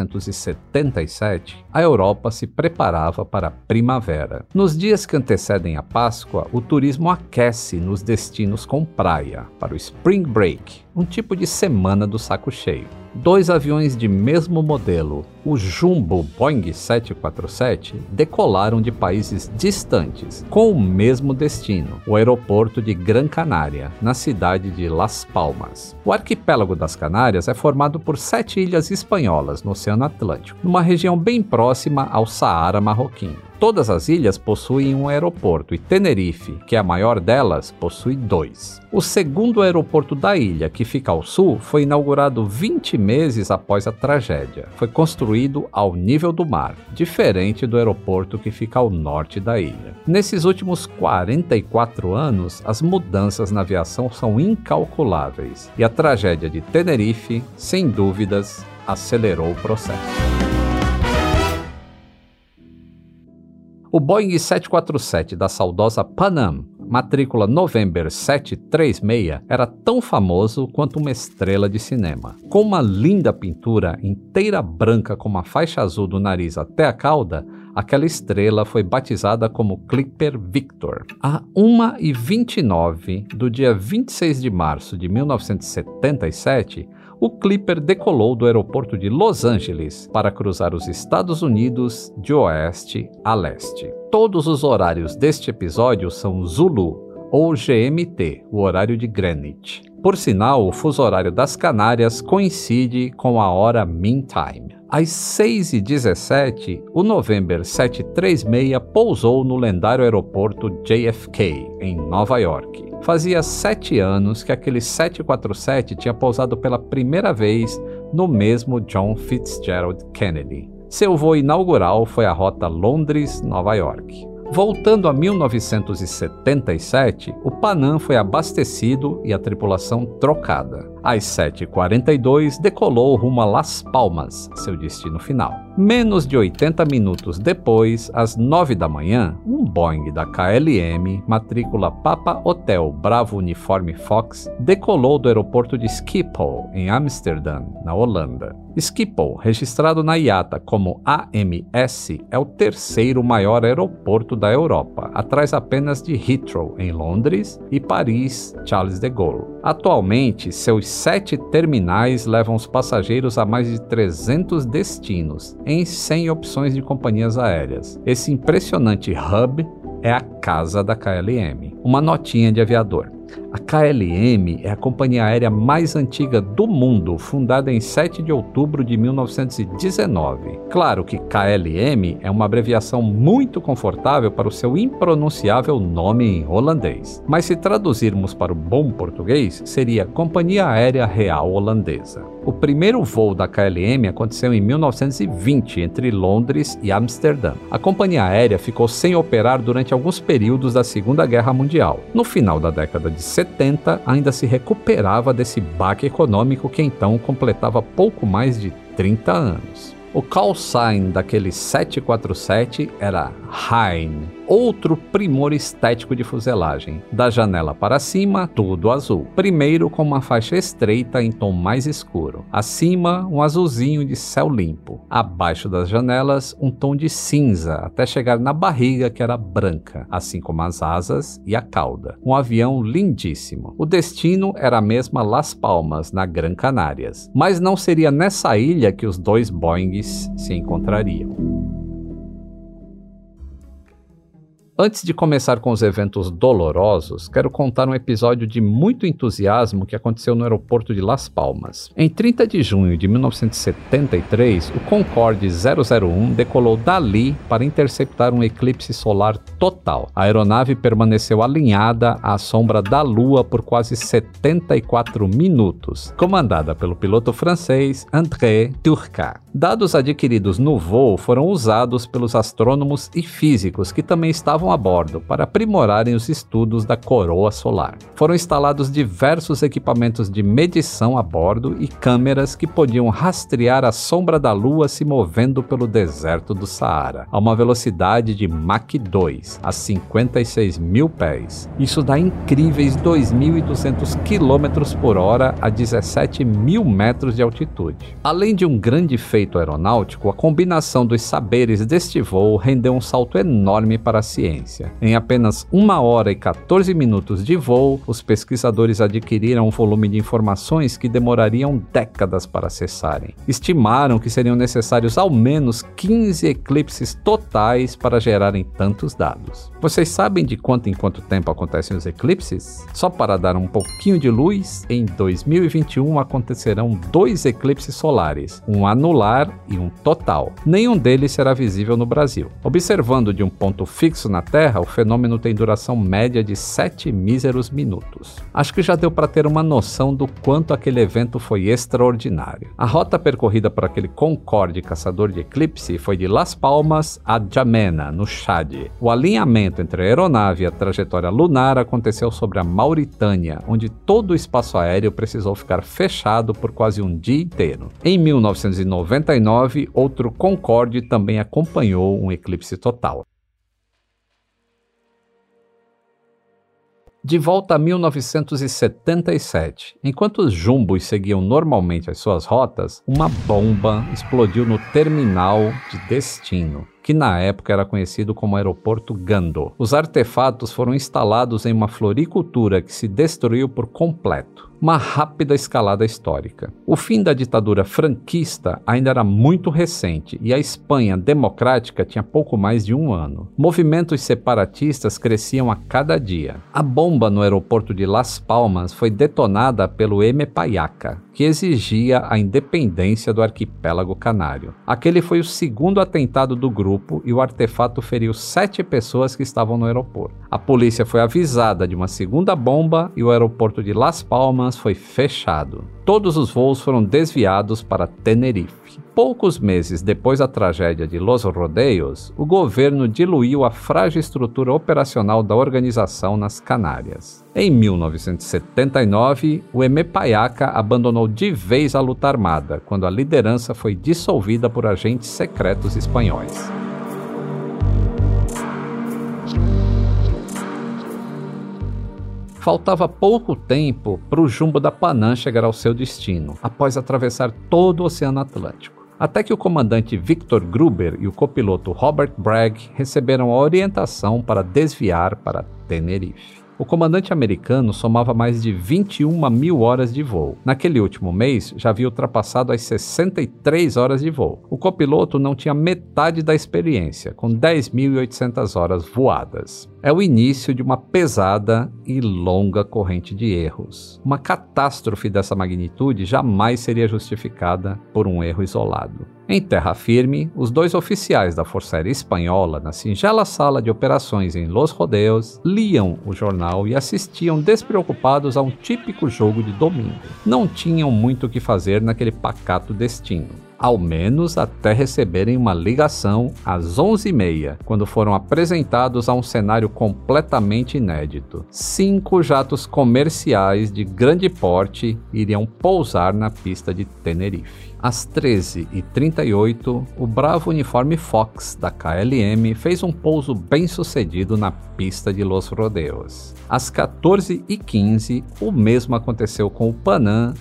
1977, a Europa se preparava para a primavera. Nos dias que antecedem a Páscoa, o turismo aquece nos destinos com praia, para o Spring Break, um tipo de semana do saco cheio. 2 aviões de mesmo modelo, o Jumbo Boeing 747, decolaram de países distantes, com o mesmo destino, o aeroporto de Gran Canária, na cidade de Las Palmas. O arquipélago das Canárias é formado por 7 ilhas espanholas no Oceano Atlântico, numa região bem próxima ao Saara marroquino. Todas as ilhas possuem um aeroporto e Tenerife, que é a maior delas, possui 2. O segundo aeroporto da ilha, que fica ao sul, foi inaugurado 20 meses após a tragédia. Foi construído ao nível do mar, diferente do aeroporto que fica ao norte da ilha. Nesses últimos 44 anos, as mudanças na aviação são incalculáveis, e a tragédia de Tenerife, sem dúvidas, acelerou o processo. O Boeing 747 da saudosa Pan Am, matrícula November 736, era tão famoso quanto uma estrela de cinema. Com uma linda pintura inteira branca com uma faixa azul do nariz até a cauda, aquela estrela foi batizada como Clipper Victor. A 1h29 do dia 26 de março de 1977, o Clipper decolou do aeroporto de Los Angeles para cruzar os Estados Unidos de oeste a leste. Todos os horários deste episódio são Zulu, ou GMT, o horário de Greenwich. Por sinal, o fuso horário das Canárias coincide com a hora Mean Time. Às 6h17, o November 736 pousou no lendário aeroporto JFK, em Nova York. Fazia 7 anos que aquele 747 tinha pousado pela primeira vez no mesmo John Fitzgerald Kennedy. Seu voo inaugural foi a rota Londres-Nova York. Voltando a 1977, o Pan Am foi abastecido e a tripulação trocada. Às 7h42, decolou rumo a Las Palmas, seu destino final. Menos de 80 minutos depois, às 9 da manhã, um Boeing da KLM, matrícula Papa Hotel Bravo Uniforme Fox, decolou do aeroporto de Schiphol, em Amsterdã, na Holanda. Schiphol, registrado na IATA como AMS, é o terceiro maior aeroporto da Europa, atrás apenas de Heathrow, em Londres, e Paris Charles de Gaulle. Atualmente, seus 7 terminais levam os passageiros a mais de 300 destinos, em 100 opções de companhias aéreas. Esse impressionante hub é a casa da KLM. Uma notinha de aviador. A KLM é a companhia aérea mais antiga do mundo, fundada em 7 de outubro de 1919. Claro que KLM é uma abreviação muito confortável para o seu impronunciável nome em holandês. Mas se traduzirmos para o bom português, seria Companhia Aérea Real Holandesa. O primeiro voo da KLM aconteceu em 1920 entre Londres e Amsterdã. A companhia aérea ficou sem operar durante alguns períodos da Segunda Guerra Mundial. No final da década de 70, ainda se recuperava desse baque econômico que então completava pouco mais de 30 anos. O call sign daquele 747 era Hein, outro primor estético de fuselagem. Da janela para cima, tudo azul. Primeiro com uma faixa estreita em tom mais escuro. Acima, um azulzinho de céu limpo. Abaixo das janelas, um tom de cinza, até chegar na barriga, que era branca, assim como as asas e a cauda. Um avião lindíssimo. O destino era a mesma Las Palmas, na Gran Canárias. Mas não seria nessa ilha que os dois Boeings se encontrariam. Antes de começar com os eventos dolorosos, quero contar um episódio de muito entusiasmo que aconteceu no aeroporto de Las Palmas. Em 30 de junho de 1973, o Concorde 001 decolou dali para interceptar um eclipse solar total. A aeronave permaneceu alinhada à sombra da Lua por quase 74 minutos, comandada pelo piloto francês André Turcat. Dados adquiridos no voo foram usados pelos astrônomos e físicos que também estavam a bordo para aprimorarem os estudos da coroa solar. Foram instalados diversos equipamentos de medição a bordo e câmeras que podiam rastrear a sombra da Lua se movendo pelo deserto do Saara, a uma velocidade de Mach 2, a 56 mil pés. Isso dá incríveis 2.200 km por hora a 17 mil metros de altitude. Além de um grande feito aeronáutico, a combinação dos saberes deste voo rendeu um salto enorme para a ciência. Em apenas 1 hora e 14 minutos de voo, os pesquisadores adquiriram um volume de informações que demorariam décadas para acessarem. Estimaram que seriam necessários ao menos 15 eclipses totais para gerarem tantos dados. Vocês sabem de quanto em quanto tempo acontecem os eclipses? Só para dar um pouquinho de luz, em 2021 acontecerão 2 eclipses solares, um anular e um total. Nenhum deles será visível no Brasil. Observando de um ponto fixo na Terra, o fenômeno tem duração média de 7 míseros minutos. Acho que já deu para ter uma noção do quanto aquele evento foi extraordinário. A rota percorrida por aquele Concorde caçador de eclipse foi de Las Palmas a Djamena, no Chad. O alinhamento entre a aeronave e a trajetória lunar aconteceu sobre a Mauritânia, onde todo o espaço aéreo precisou ficar fechado por quase um dia inteiro. Em 1999, outro Concorde também acompanhou um eclipse total. De volta a 1977, enquanto os jumbos seguiam normalmente as suas rotas, uma bomba explodiu no terminal de destino, que na época era conhecido como Aeroporto Gando. Os artefatos foram instalados em uma floricultura que se destruiu por completo. Uma rápida escalada histórica. O fim da ditadura franquista ainda era muito recente e a Espanha democrática tinha pouco mais de 1 ano. Movimentos separatistas cresciam a cada dia. A bomba no aeroporto de Las Palmas foi detonada pelo M. Payaca, que exigia a independência do arquipélago canário. Aquele foi o segundo atentado do grupo e o artefato feriu 7 pessoas que estavam no aeroporto. A polícia foi avisada de uma segunda bomba e o aeroporto de Las Palmas foi fechado. Todos os voos foram desviados para Tenerife. Poucos meses depois da tragédia de Los Rodeos, o governo diluiu a frágil estrutura operacional da organização nas Canárias. Em 1979, o M. Payaca abandonou de vez a luta armada, quando a liderança foi dissolvida por agentes secretos espanhóis. Faltava pouco tempo para o jumbo da Panam chegar ao seu destino, após atravessar todo o Oceano Atlântico. Até que o comandante Victor Gruber e o copiloto Robert Bragg receberam a orientação para desviar para Tenerife. O comandante americano somava mais de 21 mil horas de voo. Naquele último mês, já havia ultrapassado as 63 horas de voo. O copiloto não tinha metade da experiência, com 10.800 horas voadas. É o início de uma pesada e longa corrente de erros. Uma catástrofe dessa magnitude jamais seria justificada por um erro isolado. Em terra firme, os 2 oficiais da Força Aérea Espanhola, na singela sala de operações em Los Rodeos, liam o jornal e assistiam despreocupados a um típico jogo de domingo. Não tinham muito o que fazer naquele pacato destino. Ao menos até receberem uma ligação às 11h30, quando foram apresentados a um cenário completamente inédito. 5 jatos comerciais de grande porte iriam pousar na pista de Tenerife. Às 13h38, o bravo uniforme Fox da KLM fez um pouso bem-sucedido na pista de Los Rodeos. Às 14h15, o mesmo aconteceu com o Panam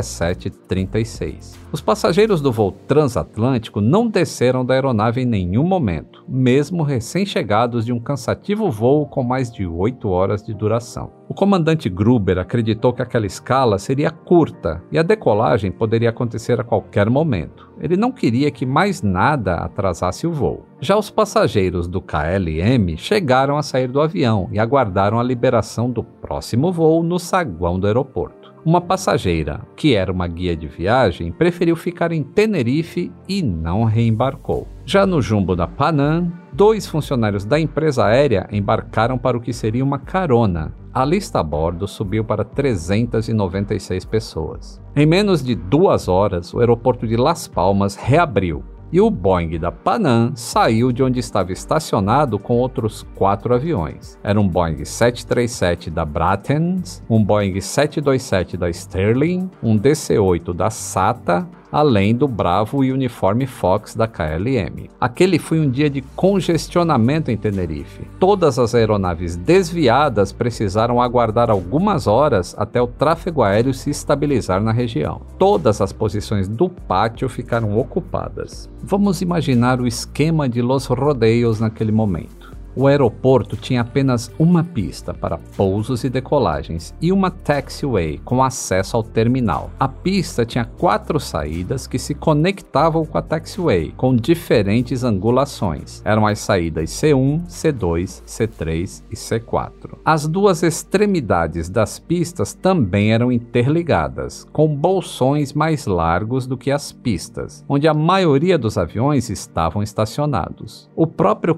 1736. Os passageiros do voo transatlântico não desceram da aeronave em nenhum momento, mesmo recém-chegados de um cansativo voo com mais de 8 horas de duração. O comandante Gruber acreditou que aquela escala seria curta e a decolagem poderia acontecer a qualquer momento. Ele não queria que mais nada atrasasse o voo. Já os passageiros do KLM chegaram a sair do avião e aguardaram a liberação do próximo voo no saguão do aeroporto. Uma passageira, que era uma guia de viagem, preferiu ficar em Tenerife e não reembarcou. Já no jumbo da Panam, 2 funcionários da empresa aérea embarcaram para o que seria uma carona. A lista a bordo subiu para 396 pessoas. Em menos de 2 horas, o aeroporto de Las Palmas reabriu e o Boeing da Panam saiu de onde estava estacionado com outros 4 aviões. Era um Boeing 737 da Braathens, um Boeing 727 da Sterling, um DC-8 da SATA, além do bravo e uniforme Fox da KLM. Aquele foi um dia de congestionamento em Tenerife. Todas as aeronaves desviadas precisaram aguardar algumas horas até o tráfego aéreo se estabilizar na região. Todas as posições do pátio ficaram ocupadas. Vamos imaginar o esquema de Los Rodeos naquele momento. O aeroporto tinha apenas uma pista para pousos e decolagens e uma taxiway com acesso ao terminal. A pista tinha 4 saídas que se conectavam com a taxiway, com diferentes angulações. Eram as saídas C1, C2, C3 e C4. As 2 extremidades das pistas também eram interligadas, com bolsões mais largos do que as pistas, onde a maioria dos aviões estavam estacionados. O próprio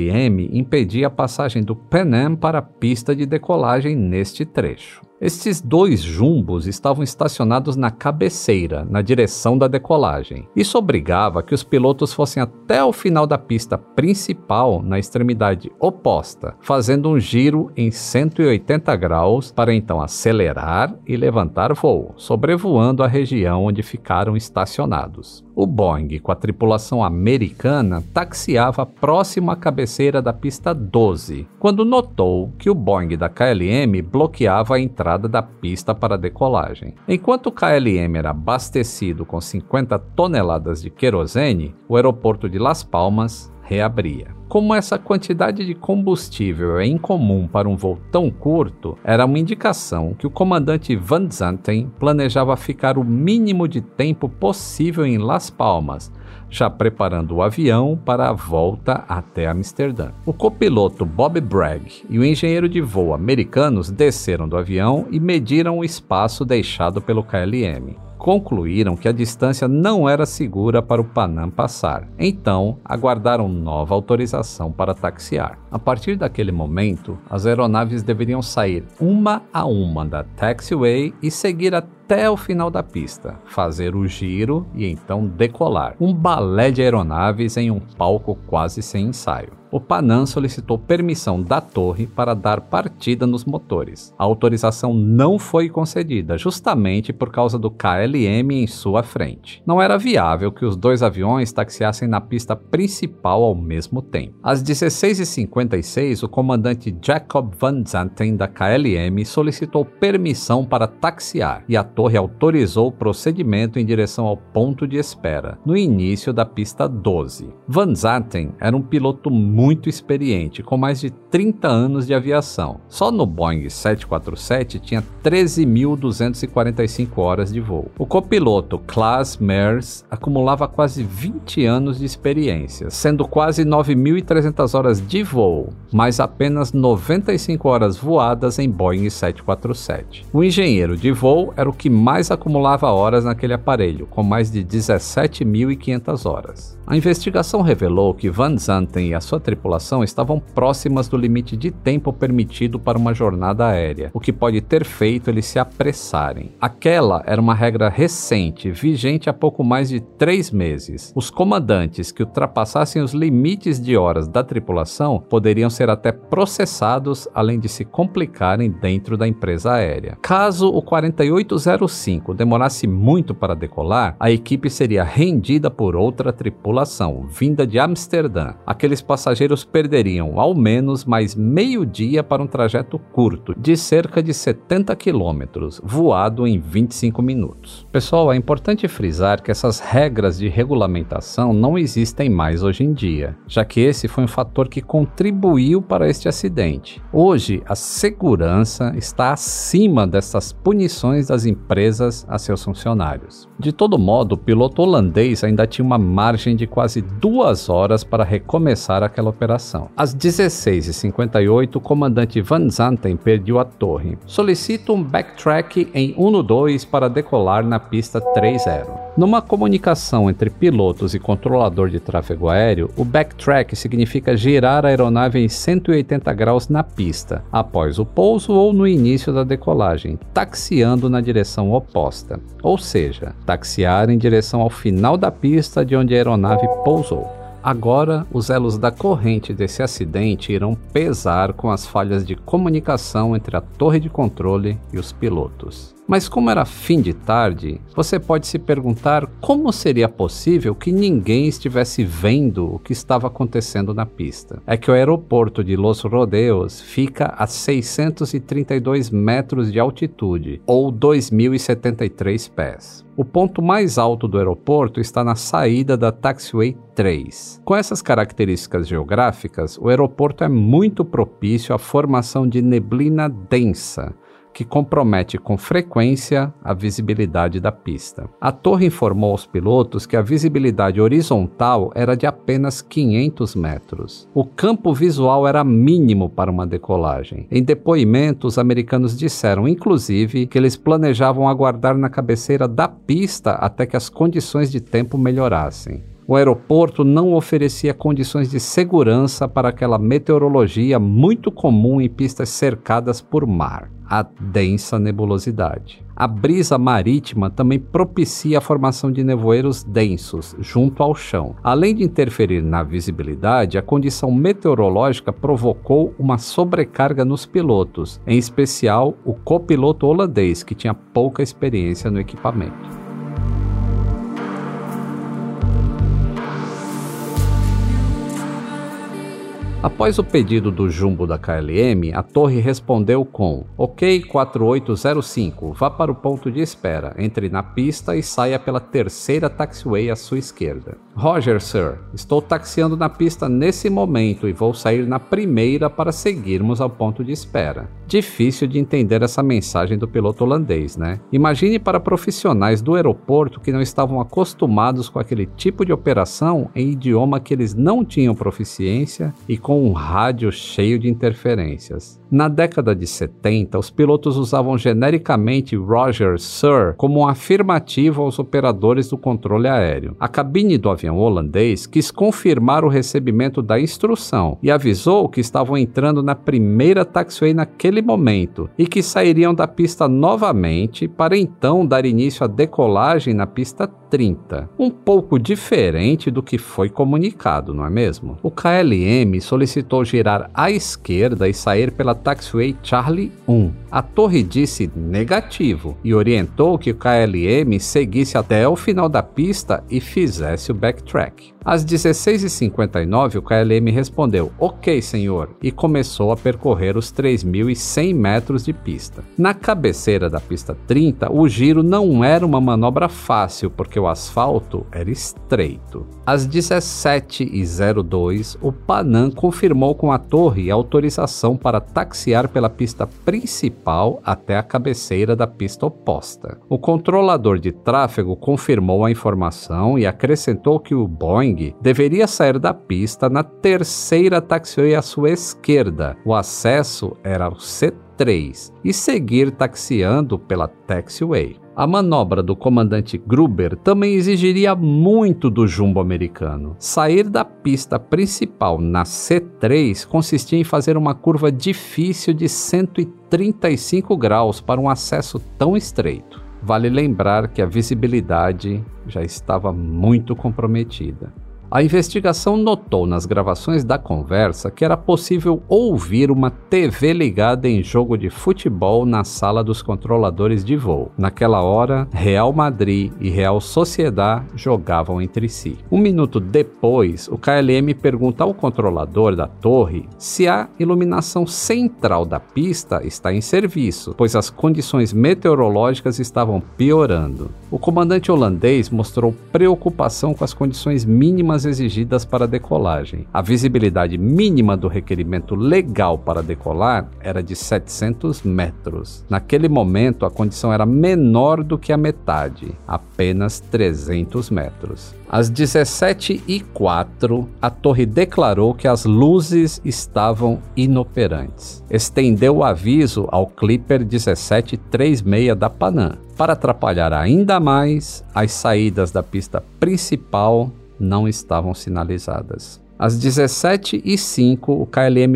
KLM impedia a passagem do Pan Am para a pista de decolagem neste trecho. Estes 2 jumbos estavam estacionados na cabeceira, na direção da decolagem. Isso obrigava que os pilotos fossem até o final da pista principal, na extremidade oposta, fazendo um giro em 180 graus para então acelerar e levantar voo, sobrevoando a região onde ficaram estacionados. O Boeing, com a tripulação americana, taxiava próximo à cabeceira da pista 12, quando notou que o Boeing da KLM bloqueava a entrada da pista para decolagem. Enquanto o KLM era abastecido com 50 toneladas de querosene, o aeroporto de Las Palmas reabria. Como essa quantidade de combustível é incomum para um voo tão curto, era uma indicação que o comandante Van Zanten planejava ficar o mínimo de tempo possível em Las Palmas, já preparando o avião para a volta até Amsterdã. O copiloto Bob Bragg e o engenheiro de voo americanos desceram do avião e mediram o espaço deixado pelo KLM. Concluíram que a distância não era segura para o Panam passar, então aguardaram nova autorização para taxiar. A partir daquele momento, as aeronaves deveriam sair uma a uma da taxiway e seguir até o final da pista, fazer o giro e então decolar. Um balé de aeronaves em um palco quase sem ensaio. O Panam solicitou permissão da torre para dar partida nos motores. A autorização não foi concedida, justamente por causa do KLM em sua frente. Não era viável que os 2 aviões taxiassem na pista principal ao mesmo tempo. Às 16h56, o comandante Jacob Van Zanten da KLM solicitou permissão para taxiar e a torre autorizou o procedimento em direção ao ponto de espera, no início da pista 12. Van Zanten era um piloto muito experiente, com mais de 30 anos de aviação. Só no Boeing 747 tinha 13.245 horas de voo. O copiloto Klaas Mers acumulava quase 20 anos de experiência, sendo quase 9.300 horas de voo, mas apenas 95 horas voadas em Boeing 747. O engenheiro de voo era o que mais acumulava horas naquele aparelho, com mais de 17.500 horas. A investigação revelou que Van Zanten e a sua tripulação estavam próximas do limite de tempo permitido para uma jornada aérea, o que pode ter feito eles se apressarem. Aquela era uma regra recente, vigente há pouco mais de 3 meses. Os comandantes que ultrapassassem os limites de horas da tripulação poderiam ser até processados, além de se complicarem dentro da empresa aérea. Caso o 4805 demorasse muito para decolar, a equipe seria rendida por outra tripulação, vinda de Amsterdã. Aqueles passageiros perderiam ao menos mais meio dia para um trajeto curto, de cerca de 70 quilômetros, voado em 25 minutos. Pessoal, é importante frisar que essas regras de regulamentação não existem mais hoje em dia, já que esse foi um fator que contribuiu para este acidente. Hoje, a segurança está acima dessas punições das empresas a seus funcionários. De todo modo, o piloto holandês ainda tinha uma margem de quase 2 horas para recomeçar aquela operação. Às 16h58, o comandante Van Zanten perdeu a torre. Solicita um backtrack em 1-2 para decolar na pista 30. Numa comunicação entre pilotos e controlador de tráfego aéreo, o backtrack significa girar a aeronave em 180 graus na pista, após o pouso ou no início da decolagem, taxiando na direção oposta, ou seja, taxiar em direção ao final da pista de onde a aeronave pousou. Agora, os elos da corrente desse acidente irão pesar com as falhas de comunicação entre a torre de controle e os pilotos. Mas como era fim de tarde, você pode se perguntar como seria possível que ninguém estivesse vendo o que estava acontecendo na pista. É que o aeroporto de Los Rodeos fica a 632 metros de altitude, ou 2.073 pés. O ponto mais alto do aeroporto está na saída da Taxiway 3. Com essas características geográficas, o aeroporto é muito propício à formação de neblina densa, que compromete com frequência a visibilidade da pista. A torre informou aos pilotos que a visibilidade horizontal era de apenas 500 metros. O campo visual era mínimo para uma decolagem. Em depoimento, os americanos disseram, inclusive, que eles planejavam aguardar na cabeceira da pista até que as condições de tempo melhorassem. O aeroporto não oferecia condições de segurança para aquela meteorologia muito comum em pistas cercadas por mar, a densa nebulosidade. A brisa marítima também propicia a formação de nevoeiros densos junto ao chão. Além de interferir na visibilidade, a condição meteorológica provocou uma sobrecarga nos pilotos, em especial o copiloto holandês, que tinha pouca experiência no equipamento. Após o pedido do jumbo da KLM, a torre respondeu com: OK 4805, vá para o ponto de espera, entre na pista e saia pela terceira taxiway à sua esquerda. Roger, sir, estou taxiando na pista nesse momento e vou sair na primeira para seguirmos ao ponto de espera. Difícil de entender essa mensagem do piloto holandês, né? Imagine para profissionais do aeroporto que não estavam acostumados com aquele tipo de operação em idioma que eles não tinham proficiência e com um rádio cheio de interferências. Na década de 70, os pilotos usavam genericamente Roger, Sir como um afirmativo aos operadores do controle aéreo. A cabine do avião holandês quis confirmar o recebimento da instrução e avisou que estavam entrando na primeira taxiway naquele momento e que sairiam da pista novamente para então dar início à decolagem na pista 30. Um pouco diferente do que foi comunicado, não é mesmo? O KLM solicitou girar à esquerda e sair pela taxiway Charlie 1. A torre disse negativo e orientou que o KLM seguisse até o final da pista e fizesse o backtrack. Às 16h59, o KLM respondeu OK, senhor, e começou a percorrer os 3.100 metros de pista. Na cabeceira da pista 30, o giro não era uma manobra fácil, porque o asfalto era estreito. Às 17h02, o Panam confirmou com a torre a autorização para taxiar pela pista principal até a cabeceira da pista oposta. O controlador de tráfego confirmou a informação e acrescentou que o Boeing deveria sair da pista na terceira taxiway à sua esquerda. O acesso era o C3 e seguir taxiando pela taxiway. A manobra do comandante Gruber também exigiria muito do jumbo americano. Sair da pista principal na C3 consistia em fazer uma curva difícil de 135 graus para um acesso tão estreito. Vale lembrar que a visibilidade já estava muito comprometida. A investigação notou nas gravações da conversa que era possível ouvir uma TV ligada em jogo de futebol na sala dos controladores de voo. Naquela hora, Real Madrid e Real Sociedad jogavam entre si. Um minuto depois, o KLM pergunta ao controlador da torre se a iluminação central da pista está em serviço, pois as condições meteorológicas estavam piorando. O comandante holandês mostrou preocupação com as condições mínimas exigidas para a decolagem. A visibilidade mínima do requerimento legal para decolar era de 700 metros. Naquele momento, a condição era menor do que a metade, apenas 300 metros. Às 17h04, a torre declarou que as luzes estavam inoperantes. Estendeu o aviso ao Clipper 1736 da Panam. Para atrapalhar ainda mais, as saídas da pista principal não estavam sinalizadas. Às 17h05, o KLM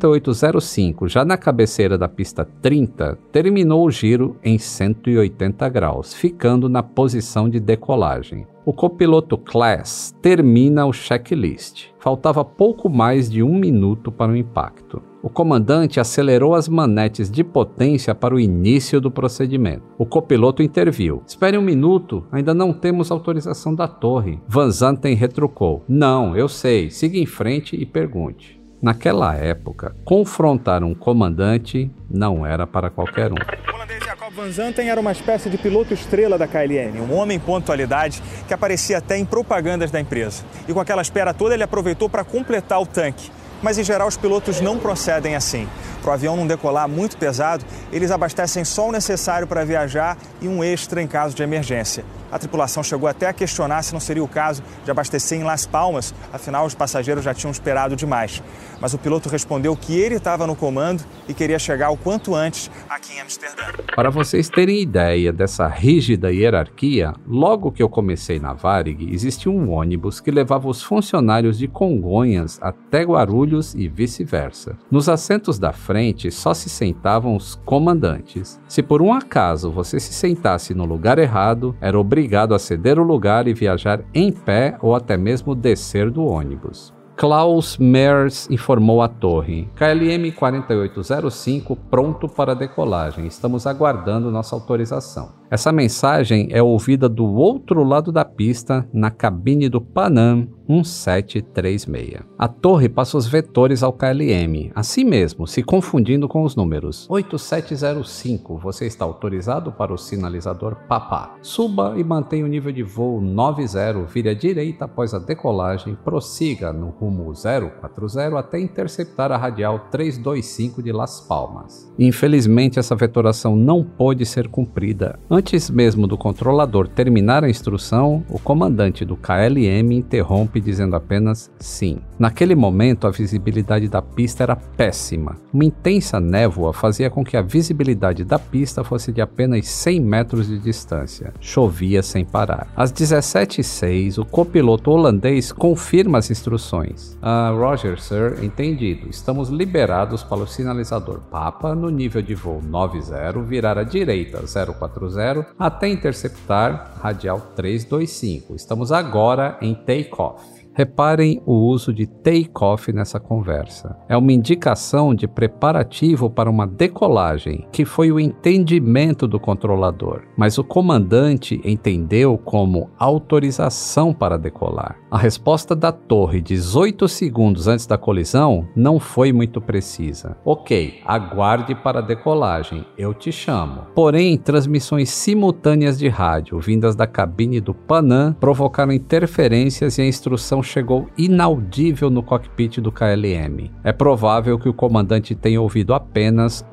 4805, já na cabeceira da pista 30, terminou o giro em 180 graus, ficando na posição de decolagem. O copiloto Class termina o checklist. Faltava pouco mais de 1 minuto para o impacto. O comandante acelerou as manetes de potência para o início do procedimento. O copiloto interviu. Espere 1 minuto, ainda não temos autorização da torre. Van Zanten retrucou. Não, eu sei, siga em frente e pergunte. Naquela época, confrontar um comandante não era para qualquer um. O holandês Jacob Van Zanten era uma espécie de piloto estrela da KLM, um homem pontualidade que aparecia até em propagandas da empresa. E com aquela espera toda ele aproveitou para completar o tanque. Mas em geral os pilotos não procedem assim. Para o avião não decolar muito pesado, eles abastecem só o necessário para viajar e um extra em caso de emergência. A tripulação chegou até a questionar se não seria o caso de abastecer em Las Palmas, afinal os passageiros já tinham esperado demais. Mas o piloto respondeu que ele estava no comando e queria chegar o quanto antes aqui em Amsterdã. Para vocês terem ideia dessa rígida hierarquia, logo que eu comecei na Varig, existia um ônibus que levava os funcionários de Congonhas até Guarulhos e vice-versa. Nos assentos da frente só se sentavam os comandantes. Se por um acaso você se sentasse no lugar errado, era obrigado a ceder o lugar e viajar em pé ou até mesmo descer do ônibus. Klaus Mers informou à torre. KLM 4805 pronto para decolagem. Estamos aguardando nossa autorização. Essa mensagem é ouvida do outro lado da pista, na cabine do Panam 1736. A torre passa os vetores ao KLM, assim mesmo, se confundindo com os números. 8705, você está autorizado para o sinalizador Papá. Suba e mantenha o nível de voo 90, vire à direita após a decolagem, prossiga no rumo 040 até interceptar a radial 325 de Las Palmas. Infelizmente, essa vetoração não pôde ser cumprida. Antes mesmo do controlador terminar a instrução, o comandante do KLM interrompe dizendo apenas sim. Naquele momento, a visibilidade da pista era péssima. Uma intensa névoa fazia com que a visibilidade da pista fosse de apenas 100 metros de distância. Chovia sem parar. Às 17h06, o copiloto holandês confirma as instruções. Roger, sir, entendido. Estamos liberados para o sinalizador Papa no nível de voo 90, virar à direita 040 até interceptar radial 325. Estamos agora em take-off. Reparem o uso de take-off nessa conversa. É uma indicação de preparativo para uma decolagem, que foi o entendimento do controlador, mas o comandante entendeu como autorização para decolar. A resposta da torre 18 segundos antes da colisão não foi muito precisa. Ok, aguarde para a decolagem, eu te chamo. Porém, transmissões simultâneas de rádio vindas da cabine do Panam provocaram interferências e a instrução chegou inaudível no cockpit do KLM. É provável que o comandante tenha ouvido apenas o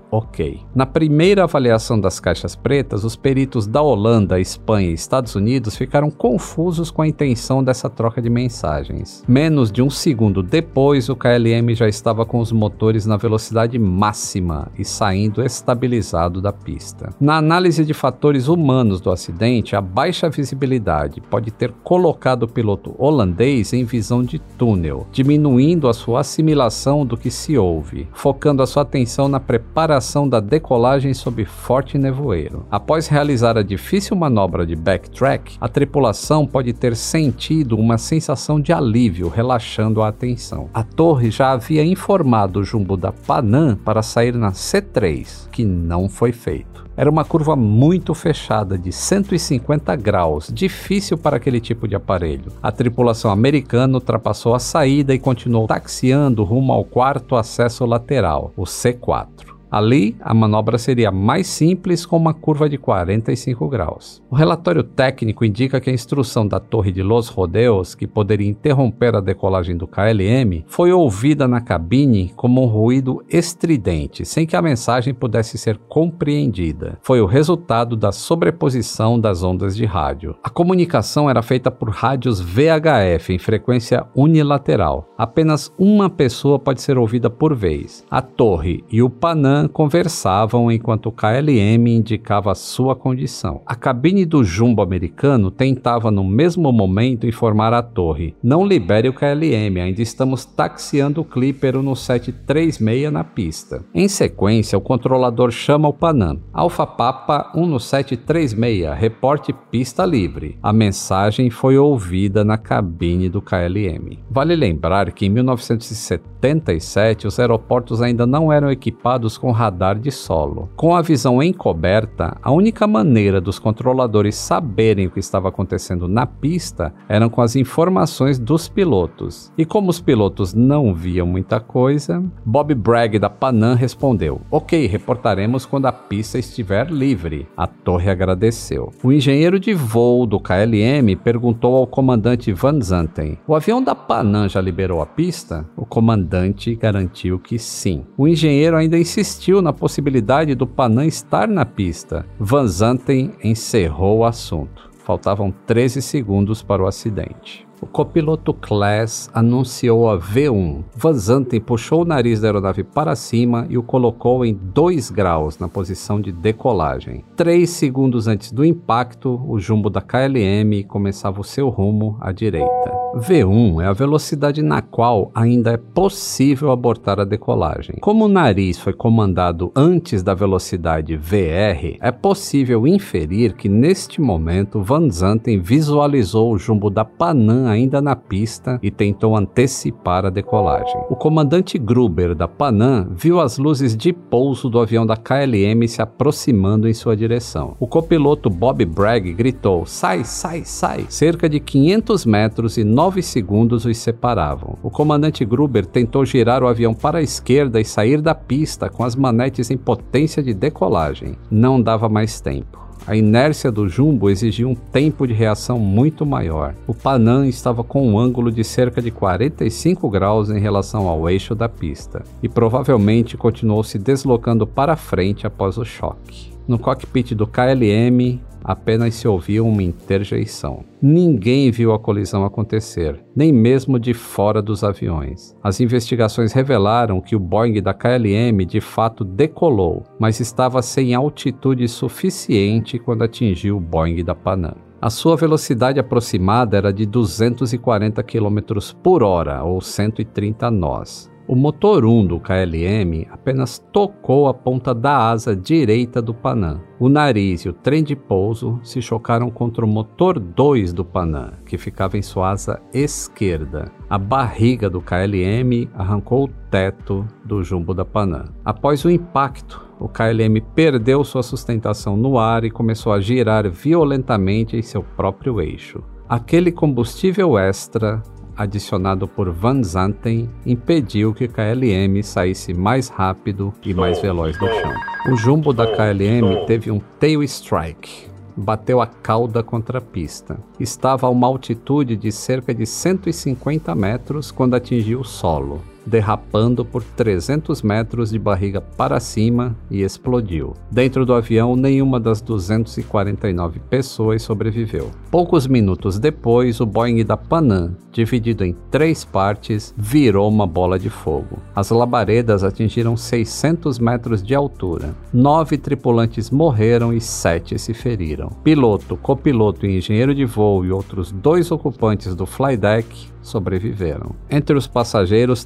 ok. Na primeira avaliação das caixas pretas, os peritos da Holanda, Espanha e Estados Unidos ficaram confusos com a intenção dessa troca de mensagens. Menos de um segundo depois, o KLM já estava com os motores na velocidade máxima e saindo estabilizado da pista. Na análise de fatores humanos do acidente, a baixa visibilidade pode ter colocado o piloto holandês em visão de túnel, diminuindo a sua assimilação do que se ouve, focando a sua atenção na preparação da decolagem sob forte nevoeiro. Após realizar a difícil manobra de backtrack, a tripulação pode ter sentido uma sensação de alívio, relaxando a atenção. A torre já havia informado o jumbo da Panam para sair na C3, que não foi feito. Era uma curva muito fechada de 150 graus, difícil para aquele tipo de aparelho. A tripulação americana ultrapassou a saída e continuou taxiando rumo ao quarto acesso lateral, o C4. Ali, a manobra seria mais simples com uma curva de 45 graus. O relatório técnico indica que a instrução da torre de Los Rodeos, que poderia interromper a decolagem do KLM, foi ouvida na cabine como um ruído estridente, sem que a mensagem pudesse ser compreendida. Foi o resultado da sobreposição das ondas de rádio. A comunicação era feita por rádios VHF em frequência unilateral. Apenas uma pessoa pode ser ouvida por vez. A torre e o Panam conversavam enquanto o KLM indicava sua condição. A cabine do jumbo americano tentava no mesmo momento informar a torre: não libere o KLM, ainda estamos taxiando o Clipper no 736 na pista. Em sequência, o controlador chama o Panam: Alfa Papa 1736, reporte pista livre. A mensagem foi ouvida na cabine do KLM. Vale lembrar que em 1977 os aeroportos ainda não eram equipados com radar de solo. Com a visão encoberta, a única maneira dos controladores saberem o que estava acontecendo na pista eram com as informações dos pilotos. E como os pilotos não viam muita coisa, Bob Bragg da Panam respondeu: ok, reportaremos quando a pista estiver livre. A torre agradeceu. O engenheiro de voo do KLM perguntou ao comandante Van Zanten: o avião da Panam já liberou a pista? O comandante garantiu que sim. O engenheiro ainda insistiu na possibilidade do Panam estar na pista. Van Zanten encerrou o assunto. Faltavam 13 segundos para o acidente. O copiloto Class anunciou a V1. Van Zanten puxou o nariz da aeronave para cima e o colocou em 2 graus na posição de decolagem. 3 segundos antes do impacto, o jumbo da KLM começava o seu rumo à direita. V1 é a velocidade na qual ainda é possível abortar a decolagem. Como o nariz foi comandado antes da velocidade VR, é possível inferir que neste momento Van Zanten visualizou o jumbo da Panam ainda na pista e tentou antecipar a decolagem. O comandante Gruber da Panam viu as luzes de pouso do avião da KLM se aproximando em sua direção. O copiloto Bob Bragg gritou: sai, sai, sai! Cerca de 500 metros e 9 segundos os separavam. O comandante Gruber tentou girar o avião para a esquerda e sair da pista com as manetes em potência de decolagem. Não dava mais tempo. A inércia do jumbo exigia um tempo de reação muito maior. O Panam estava com um ângulo de cerca de 45 graus em relação ao eixo da pista e provavelmente continuou se deslocando para frente após o choque. No cockpit do KLM, apenas se ouvia uma interjeição. Ninguém viu a colisão acontecer, nem mesmo de fora dos aviões. As investigações revelaram que o Boeing da KLM de fato decolou, mas estava sem altitude suficiente quando atingiu o Boeing da Panam. A sua velocidade aproximada era de 240 km por hora, ou 130 nós. O motor 1 do KLM apenas tocou a ponta da asa direita do Panam. O nariz e o trem de pouso se chocaram contra o motor 2 do Panam, que ficava em sua asa esquerda. A barriga do KLM arrancou o teto do jumbo da Panam. Após o impacto, o KLM perdeu sua sustentação no ar e começou a girar violentamente em seu próprio eixo. Aquele combustível extra adicionado por Van Zanten, impediu que o KLM saísse mais rápido e mais veloz do chão. O jumbo da KLM teve um tail strike. Bateu a cauda contra a pista. Estava a uma altitude de cerca de 150 metros quando atingiu o solo. derrapando por 300 metros de barriga para cima e explodiu. Dentro do avião, nenhuma das 249 pessoas sobreviveu. Poucos minutos depois, o Boeing da Pan Am, dividido em 3 partes, virou uma bola de fogo. As labaredas atingiram 600 metros de altura. 9 tripulantes morreram e 7 se feriram. Piloto, copiloto e engenheiro de voo e outros 2 ocupantes do flydeck sobreviveram. Entre os passageiros,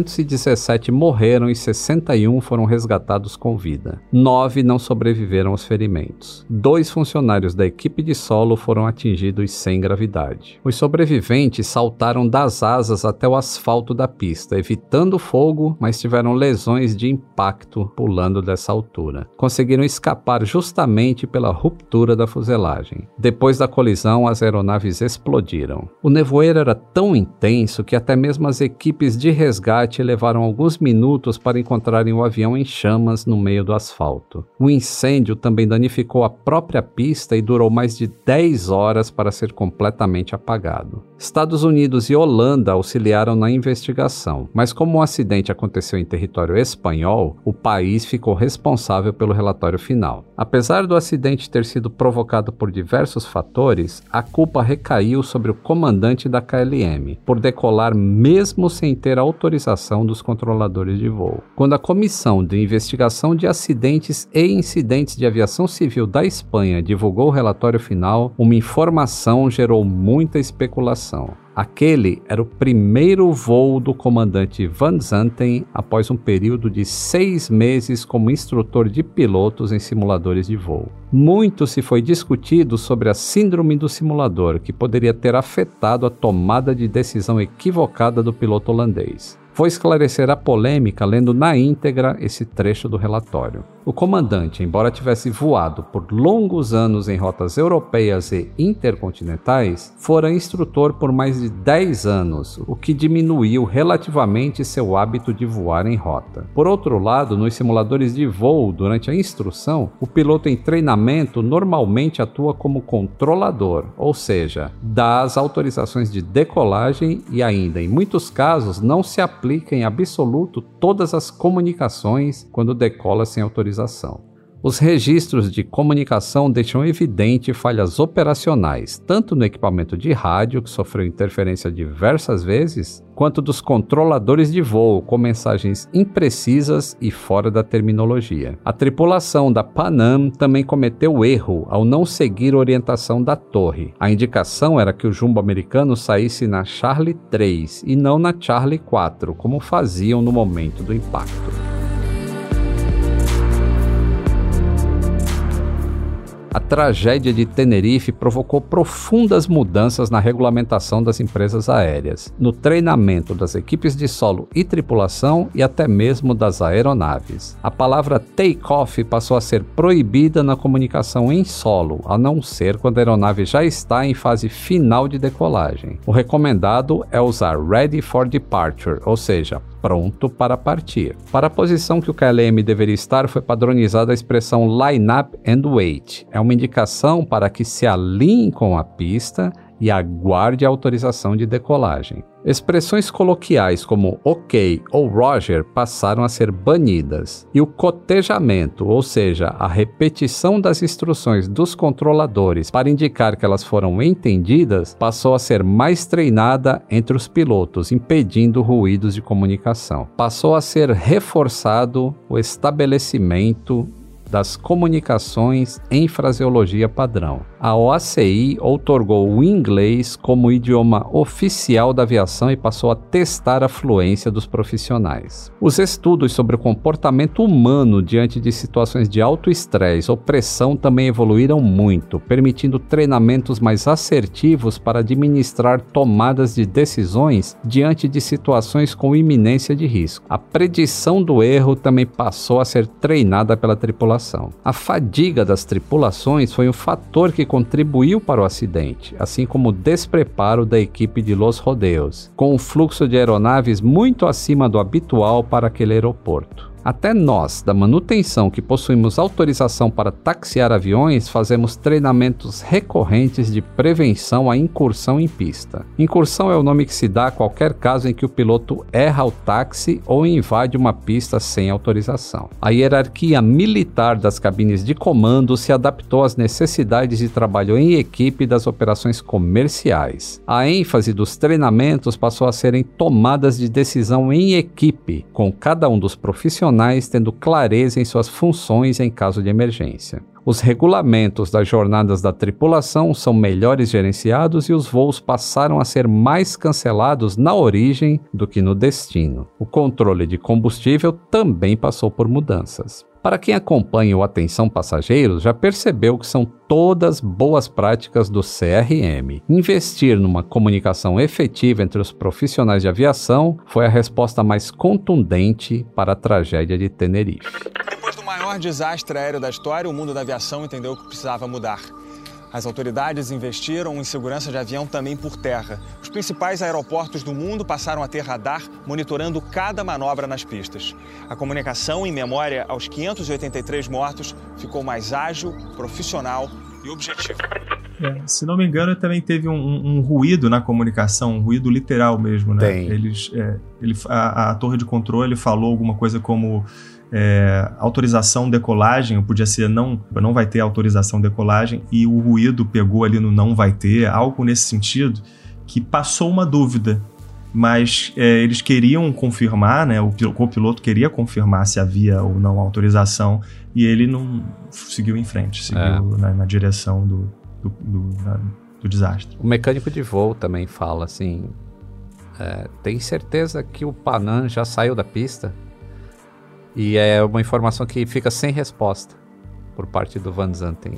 317 morreram e 61 foram resgatados com vida. 9 não sobreviveram aos ferimentos. 2 funcionários da equipe de solo foram atingidos sem gravidade. Os sobreviventes saltaram das asas até o asfalto da pista, evitando fogo, mas tiveram lesões de impacto pulando dessa altura. Conseguiram escapar justamente pela ruptura da fuselagem. Depois da colisão, as aeronaves explodiram. O nevoeiro era tão intenso que até mesmo as equipes de resgate levaram alguns minutos para encontrarem o avião em chamas no meio do asfalto. O incêndio também danificou a própria pista e durou mais de 10 horas para ser completamente apagado. Estados Unidos e Holanda auxiliaram na investigação, mas como o acidente aconteceu em território espanhol, o país ficou responsável pelo relatório final. Apesar do acidente ter sido provocado por diversos fatores, a culpa recaiu sobre o comandante da KLM, por decolar mesmo sem ter autorização dos controladores de voo. Quando a Comissão de Investigação de Acidentes e Incidentes de Aviação Civil da Espanha divulgou o relatório final, uma informação gerou muita especulação. Aquele era o primeiro voo do comandante Van Zanten após um período de 6 meses como instrutor de pilotos em simuladores de voo. Muito se foi discutido sobre a síndrome do simulador, que poderia ter afetado a tomada de decisão equivocada do piloto holandês. Vou esclarecer a polêmica lendo na íntegra esse trecho do relatório. O comandante, embora tivesse voado por longos anos em rotas europeias e intercontinentais, fora instrutor por mais de 10 anos, o que diminuiu relativamente seu hábito de voar em rota. Por outro lado, nos simuladores de voo, durante a instrução, o piloto em treinamento normalmente atua como controlador, ou seja, dá as autorizações de decolagem e ainda, em muitos casos, não se aplica em absoluto todas as comunicações quando decola sem autorização. Os registros de comunicação deixam evidente falhas operacionais, tanto no equipamento de rádio, que sofreu interferência diversas vezes, quanto dos controladores de voo, com mensagens imprecisas e fora da terminologia. A tripulação da Pan Am também cometeu erro ao não seguir a orientação da torre. A indicação era que o jumbo americano saísse na Charlie 3 e não na Charlie 4, como faziam no momento do impacto. A tragédia de Tenerife provocou profundas mudanças na regulamentação das empresas aéreas, no treinamento das equipes de solo e tripulação e até mesmo das aeronaves. A palavra take-off passou a ser proibida na comunicação em solo, a não ser quando a aeronave já está em fase final de decolagem. O recomendado é usar ready for departure, ou seja, pronto para partir. Para a posição que o KLM deveria estar, foi padronizada a expressão line up and wait. É uma indicação para que se alinhe com a pista e aguarde a autorização de decolagem. Expressões coloquiais como ok ou Roger passaram a ser banidas, e o cotejamento, ou seja, a repetição das instruções dos controladores para indicar que elas foram entendidas, passou a ser mais treinada entre os pilotos, impedindo ruídos de comunicação. Passou a ser reforçado o estabelecimento das comunicações em fraseologia padrão. A OACI outorgou o inglês como idioma oficial da aviação e passou a testar a fluência dos profissionais. Os estudos sobre o comportamento humano diante de situações de alto estresse ou pressão também evoluíram muito, permitindo treinamentos mais assertivos para administrar tomadas de decisões diante de situações com iminência de risco. A predição do erro também passou a ser treinada pela tripulação. A fadiga das tripulações foi um fator que contribuiu para o acidente, assim como o despreparo da equipe de Los Rodeos, com um fluxo de aeronaves muito acima do habitual para aquele aeroporto. Até nós, da manutenção, que possuímos autorização para taxiar aviões, fazemos treinamentos recorrentes de prevenção à incursão em pista. Incursão é o nome que se dá a qualquer caso em que o piloto erra o táxi ou invade uma pista sem autorização. A hierarquia militar das cabines de comando se adaptou às necessidades de trabalho em equipe das operações comerciais. A ênfase dos treinamentos passou a serem tomadas de decisão em equipe, com cada um dos profissionais tendo clareza em suas funções em caso de emergência. Os regulamentos das jornadas da tripulação são melhores gerenciados e os voos passaram a ser mais cancelados na origem do que no destino. O controle de combustível também passou por mudanças. Para quem acompanha o Atenção Passageiros, já percebeu que são todas boas práticas do CRM. Investir numa comunicação efetiva entre os profissionais de aviação foi a resposta mais contundente para a tragédia de Tenerife. Depois do maior desastre aéreo da história, o mundo da aviação entendeu que precisava mudar. As autoridades investiram em segurança de avião também por terra. Os principais aeroportos do mundo passaram a ter radar monitorando cada manobra nas pistas. A comunicação, em memória aos 583 mortos, ficou mais ágil, profissional e objetiva. Se não me engano, também teve um ruído na comunicação, um ruído literal mesmo, né? A torre de controle falou alguma coisa como autorização decolagem, podia ser não vai ter autorização decolagem, e o ruído pegou ali no não vai ter, algo nesse sentido, que passou uma dúvida, mas eles queriam confirmar, né, o copiloto queria confirmar se havia ou não autorização, e ele não seguiu em frente, seguiu na direção do desastre. O mecânico de voo também fala assim, tem certeza que o Panam já saiu da pista? E é uma informação que fica sem resposta por parte do Van Zanten.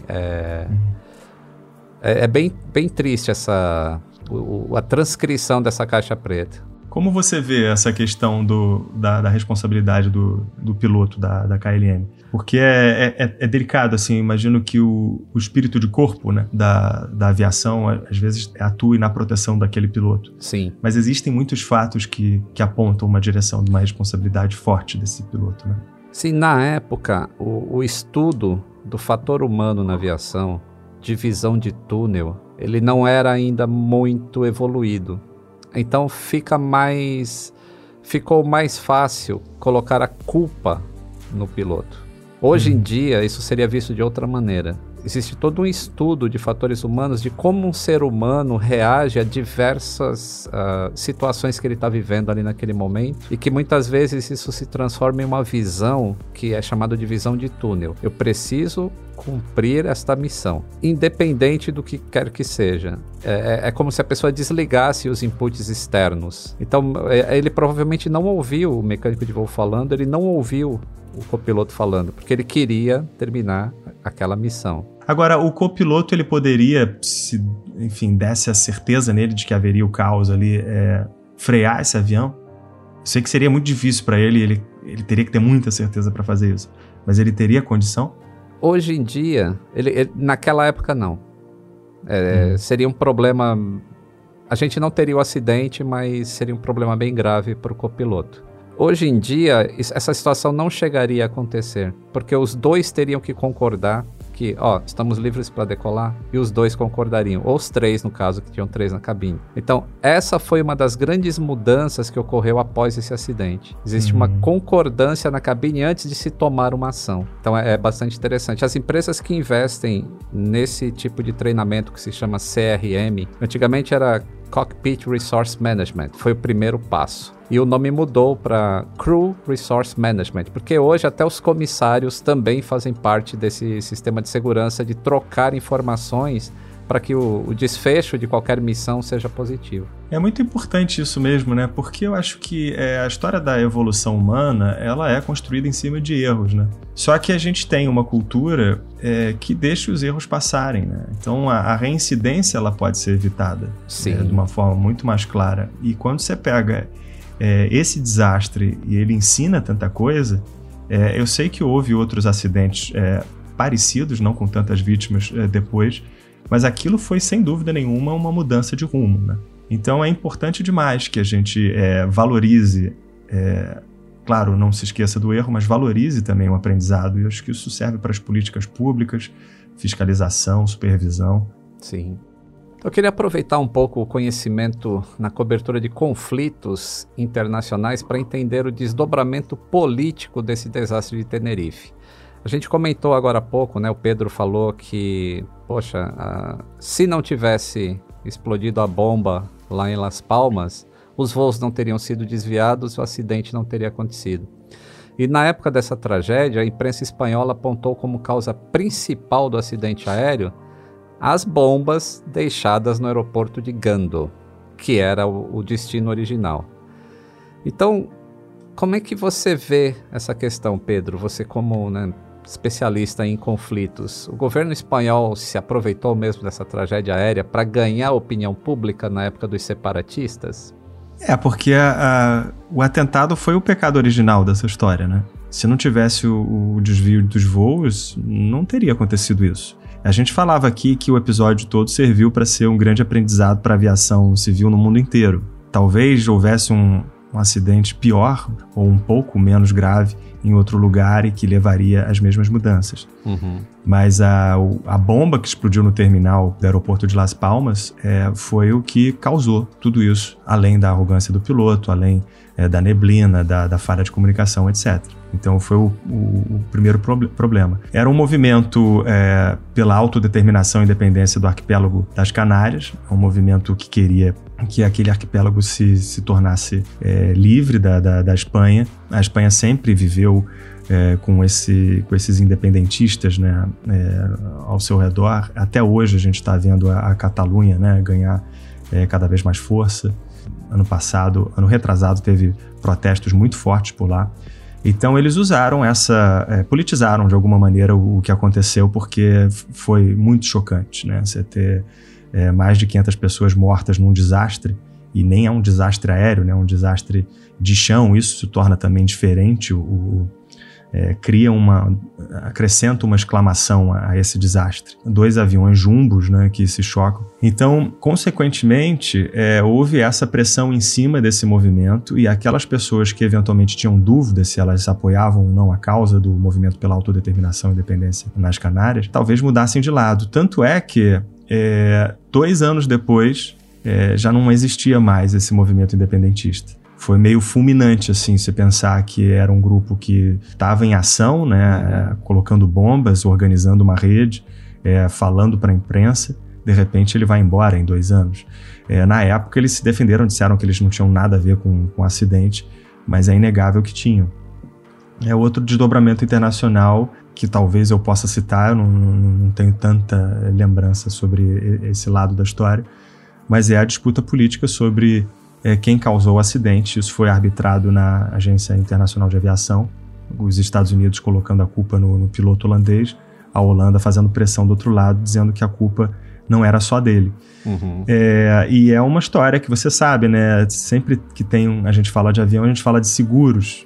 É bem triste a transcrição dessa caixa preta. Como você vê essa questão da responsabilidade do piloto da KLM? Porque é delicado, assim, imagino que o espírito de corpo, né, da aviação, às vezes atue na proteção daquele piloto. Sim. Mas existem muitos fatos que apontam uma direção de uma responsabilidade forte desse piloto, né? Sim, na época, o estudo do fator humano na aviação, de visão de túnel, ele não era ainda muito evoluído. Então ficou mais fácil colocar a culpa no piloto. Hoje em dia, isso seria visto de outra maneira. Existe todo um estudo de fatores humanos, de como um ser humano reage a diversas situações que ele está vivendo ali naquele momento, e que muitas vezes isso se transforma em uma visão que é chamada de visão de túnel. Eu preciso cumprir esta missão, independente do que quer que seja. É como se a pessoa desligasse os inputs externos. Então, ele provavelmente não ouviu o mecânico de voo falando, ele não ouviu o copiloto falando, porque ele queria terminar aquela missão. Agora, o copiloto, ele poderia, se, enfim, desse a certeza nele de que haveria o caos ali, frear esse avião? Eu sei que seria muito difícil para ele teria que ter muita certeza para fazer isso, mas ele teria condição? Hoje em dia, ele naquela época não. Seria um problema... A gente não teria o acidente, mas seria um problema bem grave para o copiloto. Hoje em dia, essa situação não chegaria a acontecer, porque os dois teriam que concordar que, estamos livres para decolar, e os dois concordariam, ou os três, no caso, que tinham 3 na cabine. Então, essa foi uma das grandes mudanças que ocorreu após esse acidente. Existe uma concordância na cabine antes de se tomar uma ação. Então, é bastante interessante. As empresas que investem nesse tipo de treinamento, que se chama CRM, antigamente era Cockpit Resource Management, foi o primeiro passo. E o nome mudou para Crew Resource Management, porque hoje até os comissários também fazem parte desse sistema de segurança, de trocar informações para que o desfecho de qualquer missão seja positivo. É muito importante isso mesmo, né? Porque eu acho que a história da evolução humana, ela é construída em cima de erros, né? Só que a gente tem uma cultura que deixa os erros passarem, né? Então a reincidência, ela pode ser evitada de uma forma muito mais clara. E quando você pega esse desastre e ele ensina tanta coisa, eu sei que houve outros acidentes parecidos, não com tantas vítimas depois, mas aquilo foi, sem dúvida nenhuma, uma mudança de rumo, né? Então é importante demais que a gente valorize Claro, não se esqueça do erro, mas valorize também o aprendizado. E eu acho que isso serve para as políticas públicas, fiscalização, supervisão. Sim. Eu queria aproveitar um pouco o conhecimento na cobertura de conflitos internacionais para entender o desdobramento político desse desastre de Tenerife. A gente comentou agora há pouco, né? O Pedro falou que, se não tivesse explodido a bomba lá em Las Palmas, os voos não teriam sido desviados, o acidente não teria acontecido. E na época dessa tragédia, a imprensa espanhola apontou como causa principal do acidente aéreo as bombas deixadas no aeroporto de Gando, que era o destino original. Então, como é que você vê essa questão, Pedro? Você como, né, especialista em conflitos, o governo espanhol se aproveitou mesmo dessa tragédia aérea para ganhar a opinião pública na época dos separatistas? Porque o atentado foi o pecado original dessa história, né? Se não tivesse o desvio dos voos, não teria acontecido isso. A gente falava aqui que o episódio todo serviu para ser um grande aprendizado para a aviação civil no mundo inteiro. Talvez houvesse um acidente pior ou um pouco menos grave em outro lugar e que levaria às mesmas mudanças. Uhum. Mas a bomba que explodiu no terminal do aeroporto de Las Palmas foi o que causou tudo isso, além da arrogância do piloto, além da neblina, da falha de comunicação, etc. Então foi o primeiro problema. Era um movimento pela autodeterminação e independência do arquipélago das Canárias, um movimento que queria que aquele arquipélago se tornasse livre da Espanha. A Espanha sempre viveu com esses independentistas, né, ao seu redor. Até hoje a gente está vendo a Catalunha, né, ganhar cada vez mais força. Ano retrasado, teve protestos muito fortes por lá. Então eles usaram politizaram de alguma maneira o que aconteceu, porque foi muito chocante, né? Você ter mais de 500 pessoas mortas num desastre, e nem é um desastre aéreo, né? Um desastre de chão. Isso se torna também diferente, acrescenta uma exclamação a esse desastre. 2 aviões jumbos, né, que se chocam. Então, consequentemente, houve essa pressão em cima desse movimento, e aquelas pessoas que eventualmente tinham dúvidas se elas apoiavam ou não a causa do movimento pela autodeterminação e independência nas Canárias, talvez mudassem de lado. Tanto é que 2 anos depois já não existia mais esse movimento independentista. Foi meio fulminante, assim, você pensar que era um grupo que estava em ação, né, colocando bombas, organizando uma rede, falando para a imprensa. De repente ele vai embora em 2 anos. Na época eles se defenderam, disseram que eles não tinham nada a ver com o acidente, mas é inegável que tinham. Outro desdobramento internacional que talvez eu possa citar, eu não tenho tanta lembrança sobre esse lado da história, mas é a disputa política sobre quem causou o acidente. Isso foi arbitrado na Agência Internacional de Aviação, os Estados Unidos colocando a culpa no piloto holandês, a Holanda fazendo pressão do outro lado, dizendo que a culpa não era só dele. Uhum. E é uma história que você sabe, né? Sempre que a gente fala de avião, a gente fala de seguros,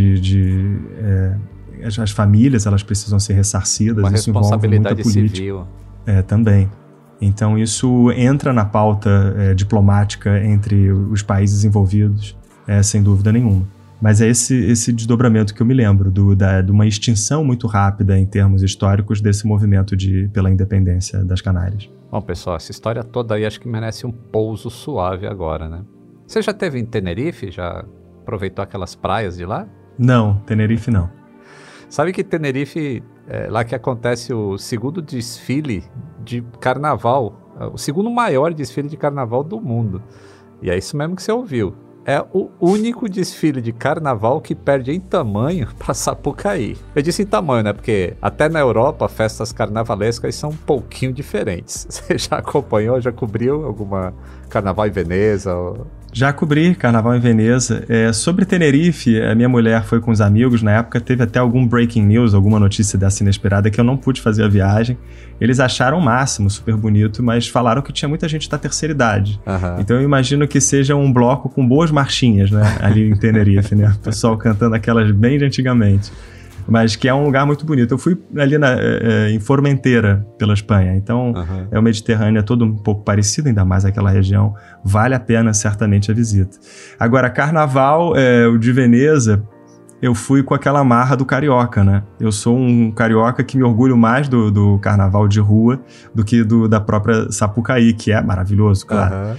as famílias, elas precisam ser ressarcidas. Uma isso responsabilidade envolve muita política. civil. Também. Então isso entra na pauta diplomática entre os países envolvidos, sem dúvida nenhuma. Mas é esse desdobramento que eu me lembro, de uma extinção muito rápida em termos históricos desse movimento pela independência das Canárias. Bom, pessoal, essa história toda aí acho que merece um pouso suave agora, né? Você já esteve em Tenerife? Já aproveitou aquelas praias de lá? Não, Tenerife não. Sabe que Tenerife é lá que acontece o segundo desfile de carnaval, o segundo maior desfile de carnaval do mundo. E é isso mesmo que você ouviu. É o único desfile de carnaval que perde em tamanho para Sapucaí. Eu disse em tamanho, né? Porque até na Europa, festas carnavalescas são um pouquinho diferentes. Você já acompanhou, já cobriu alguma carnaval em Veneza? Já cobri carnaval em Veneza. Sobre Tenerife, a minha mulher foi com os amigos. Na época teve até algum breaking news, alguma notícia dessa inesperada que eu não pude fazer a viagem. Eles acharam o máximo, super bonito, mas falaram que tinha muita gente da terceira idade. Uhum. Então eu imagino que seja um bloco com boas marchinhas, né? Ali em Tenerife, né? O pessoal cantando aquelas bem de antigamente. Mas que é um lugar muito bonito. Eu fui ali em Formentera, pela Espanha. Então, o Mediterrâneo é todo um pouco parecido, ainda mais aquela região. Vale a pena, certamente, a visita. Agora, carnaval, o de Veneza, eu fui com aquela marra do carioca, né? Eu sou um carioca que me orgulho mais do carnaval de rua do que da própria Sapucaí, que é maravilhoso, claro. Uhum.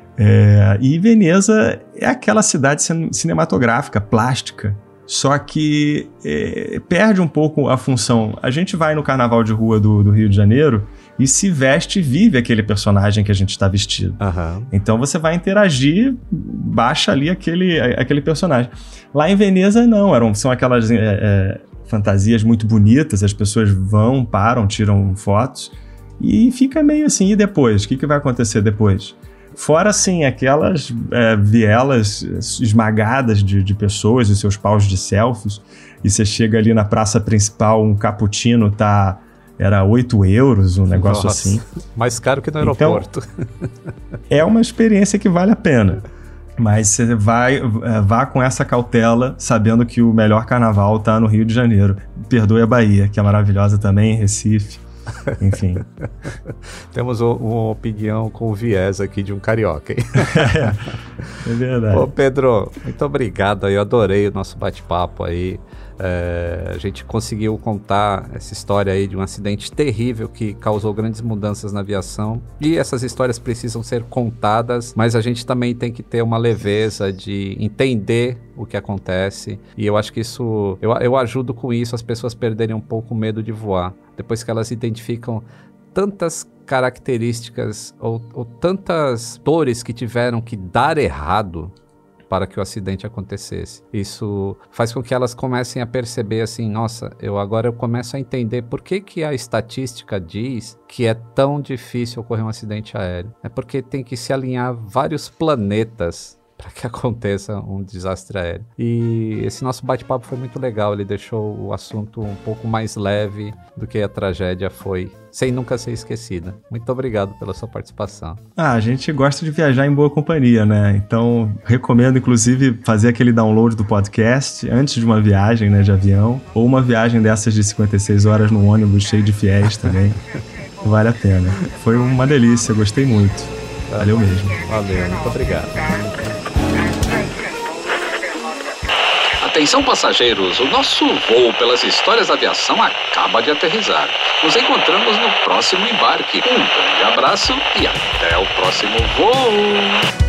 E Veneza é aquela cidade cinematográfica, plástica, só que perde um pouco a função. A gente vai no carnaval de rua do Rio de Janeiro e se veste e vive aquele personagem que a gente está vestido. Uhum. Então você vai interagir, baixa ali aquele personagem. Lá em Veneza, não, são aquelas fantasias muito bonitas, as pessoas vão, param, tiram fotos e fica meio assim, e depois? O que vai acontecer depois? Fora, assim, aquelas vielas esmagadas de pessoas e seus paus de selfies, e você chega ali na praça principal, um cappuccino era 8 euros, um negócio assim. Mais caro que no aeroporto. Então, é uma experiência que vale a pena. Mas você vá com essa cautela, sabendo que o melhor carnaval tá no Rio de Janeiro. Perdoe a Bahia, que é maravilhosa também, Recife. Enfim. Temos uma opinião com viés aqui de um carioca, hein? É verdade. Ô, Pedro, muito obrigado aí, eu adorei o nosso bate-papo aí. A gente conseguiu contar essa história aí de um acidente terrível que causou grandes mudanças na aviação, e essas histórias precisam ser contadas, mas a gente também tem que ter uma leveza de entender o que acontece, e eu acho que isso, eu ajudo com isso as pessoas perderem um pouco o medo de voar, depois que elas identificam tantas características ou tantas dores que tiveram que dar errado para que o acidente acontecesse. Isso faz com que elas comecem a perceber assim, nossa, agora eu começo a entender por que a estatística diz que é tão difícil ocorrer um acidente aéreo. É porque tem que se alinhar vários planetas para que aconteça um desastre aéreo. E esse nosso bate-papo foi muito legal, ele deixou o assunto um pouco mais leve do que a tragédia foi, sem nunca ser esquecida. Muito obrigado pela sua participação. A gente gosta de viajar em boa companhia, né? Então, recomendo, inclusive, fazer aquele download do podcast antes de uma viagem, né, de avião, ou uma viagem dessas de 56 horas no ônibus cheio de fiéis também. Vale a pena. Foi uma delícia, gostei muito. Valeu mesmo. Valeu, muito obrigado. Atenção, passageiros, o nosso voo pelas histórias da aviação acaba de aterrissar. Nos encontramos no próximo embarque. Um grande abraço e até o próximo voo!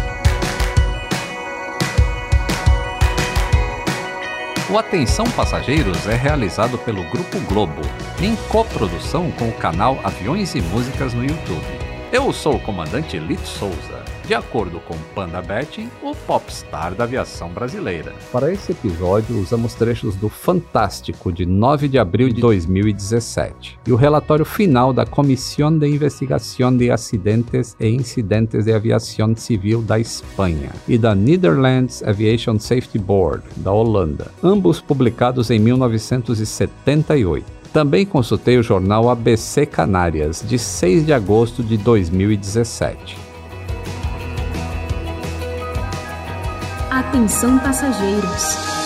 O Atenção Passageiros é realizado pelo Grupo Globo, em coprodução com o canal Aviões e Músicas no YouTube. Eu sou o comandante Lito Souza, de acordo com Panda Betting, o popstar da aviação brasileira. Para esse episódio, usamos trechos do Fantástico, de 9 de abril de 2017, e o relatório final da Comissão de Investigação de Acidentes e Incidentes de Aviação Civil da Espanha e da Netherlands Aviation Safety Board, da Holanda, ambos publicados em 1978. Também consultei o jornal ABC Canárias, de 6 de agosto de 2017. Atenção, passageiros.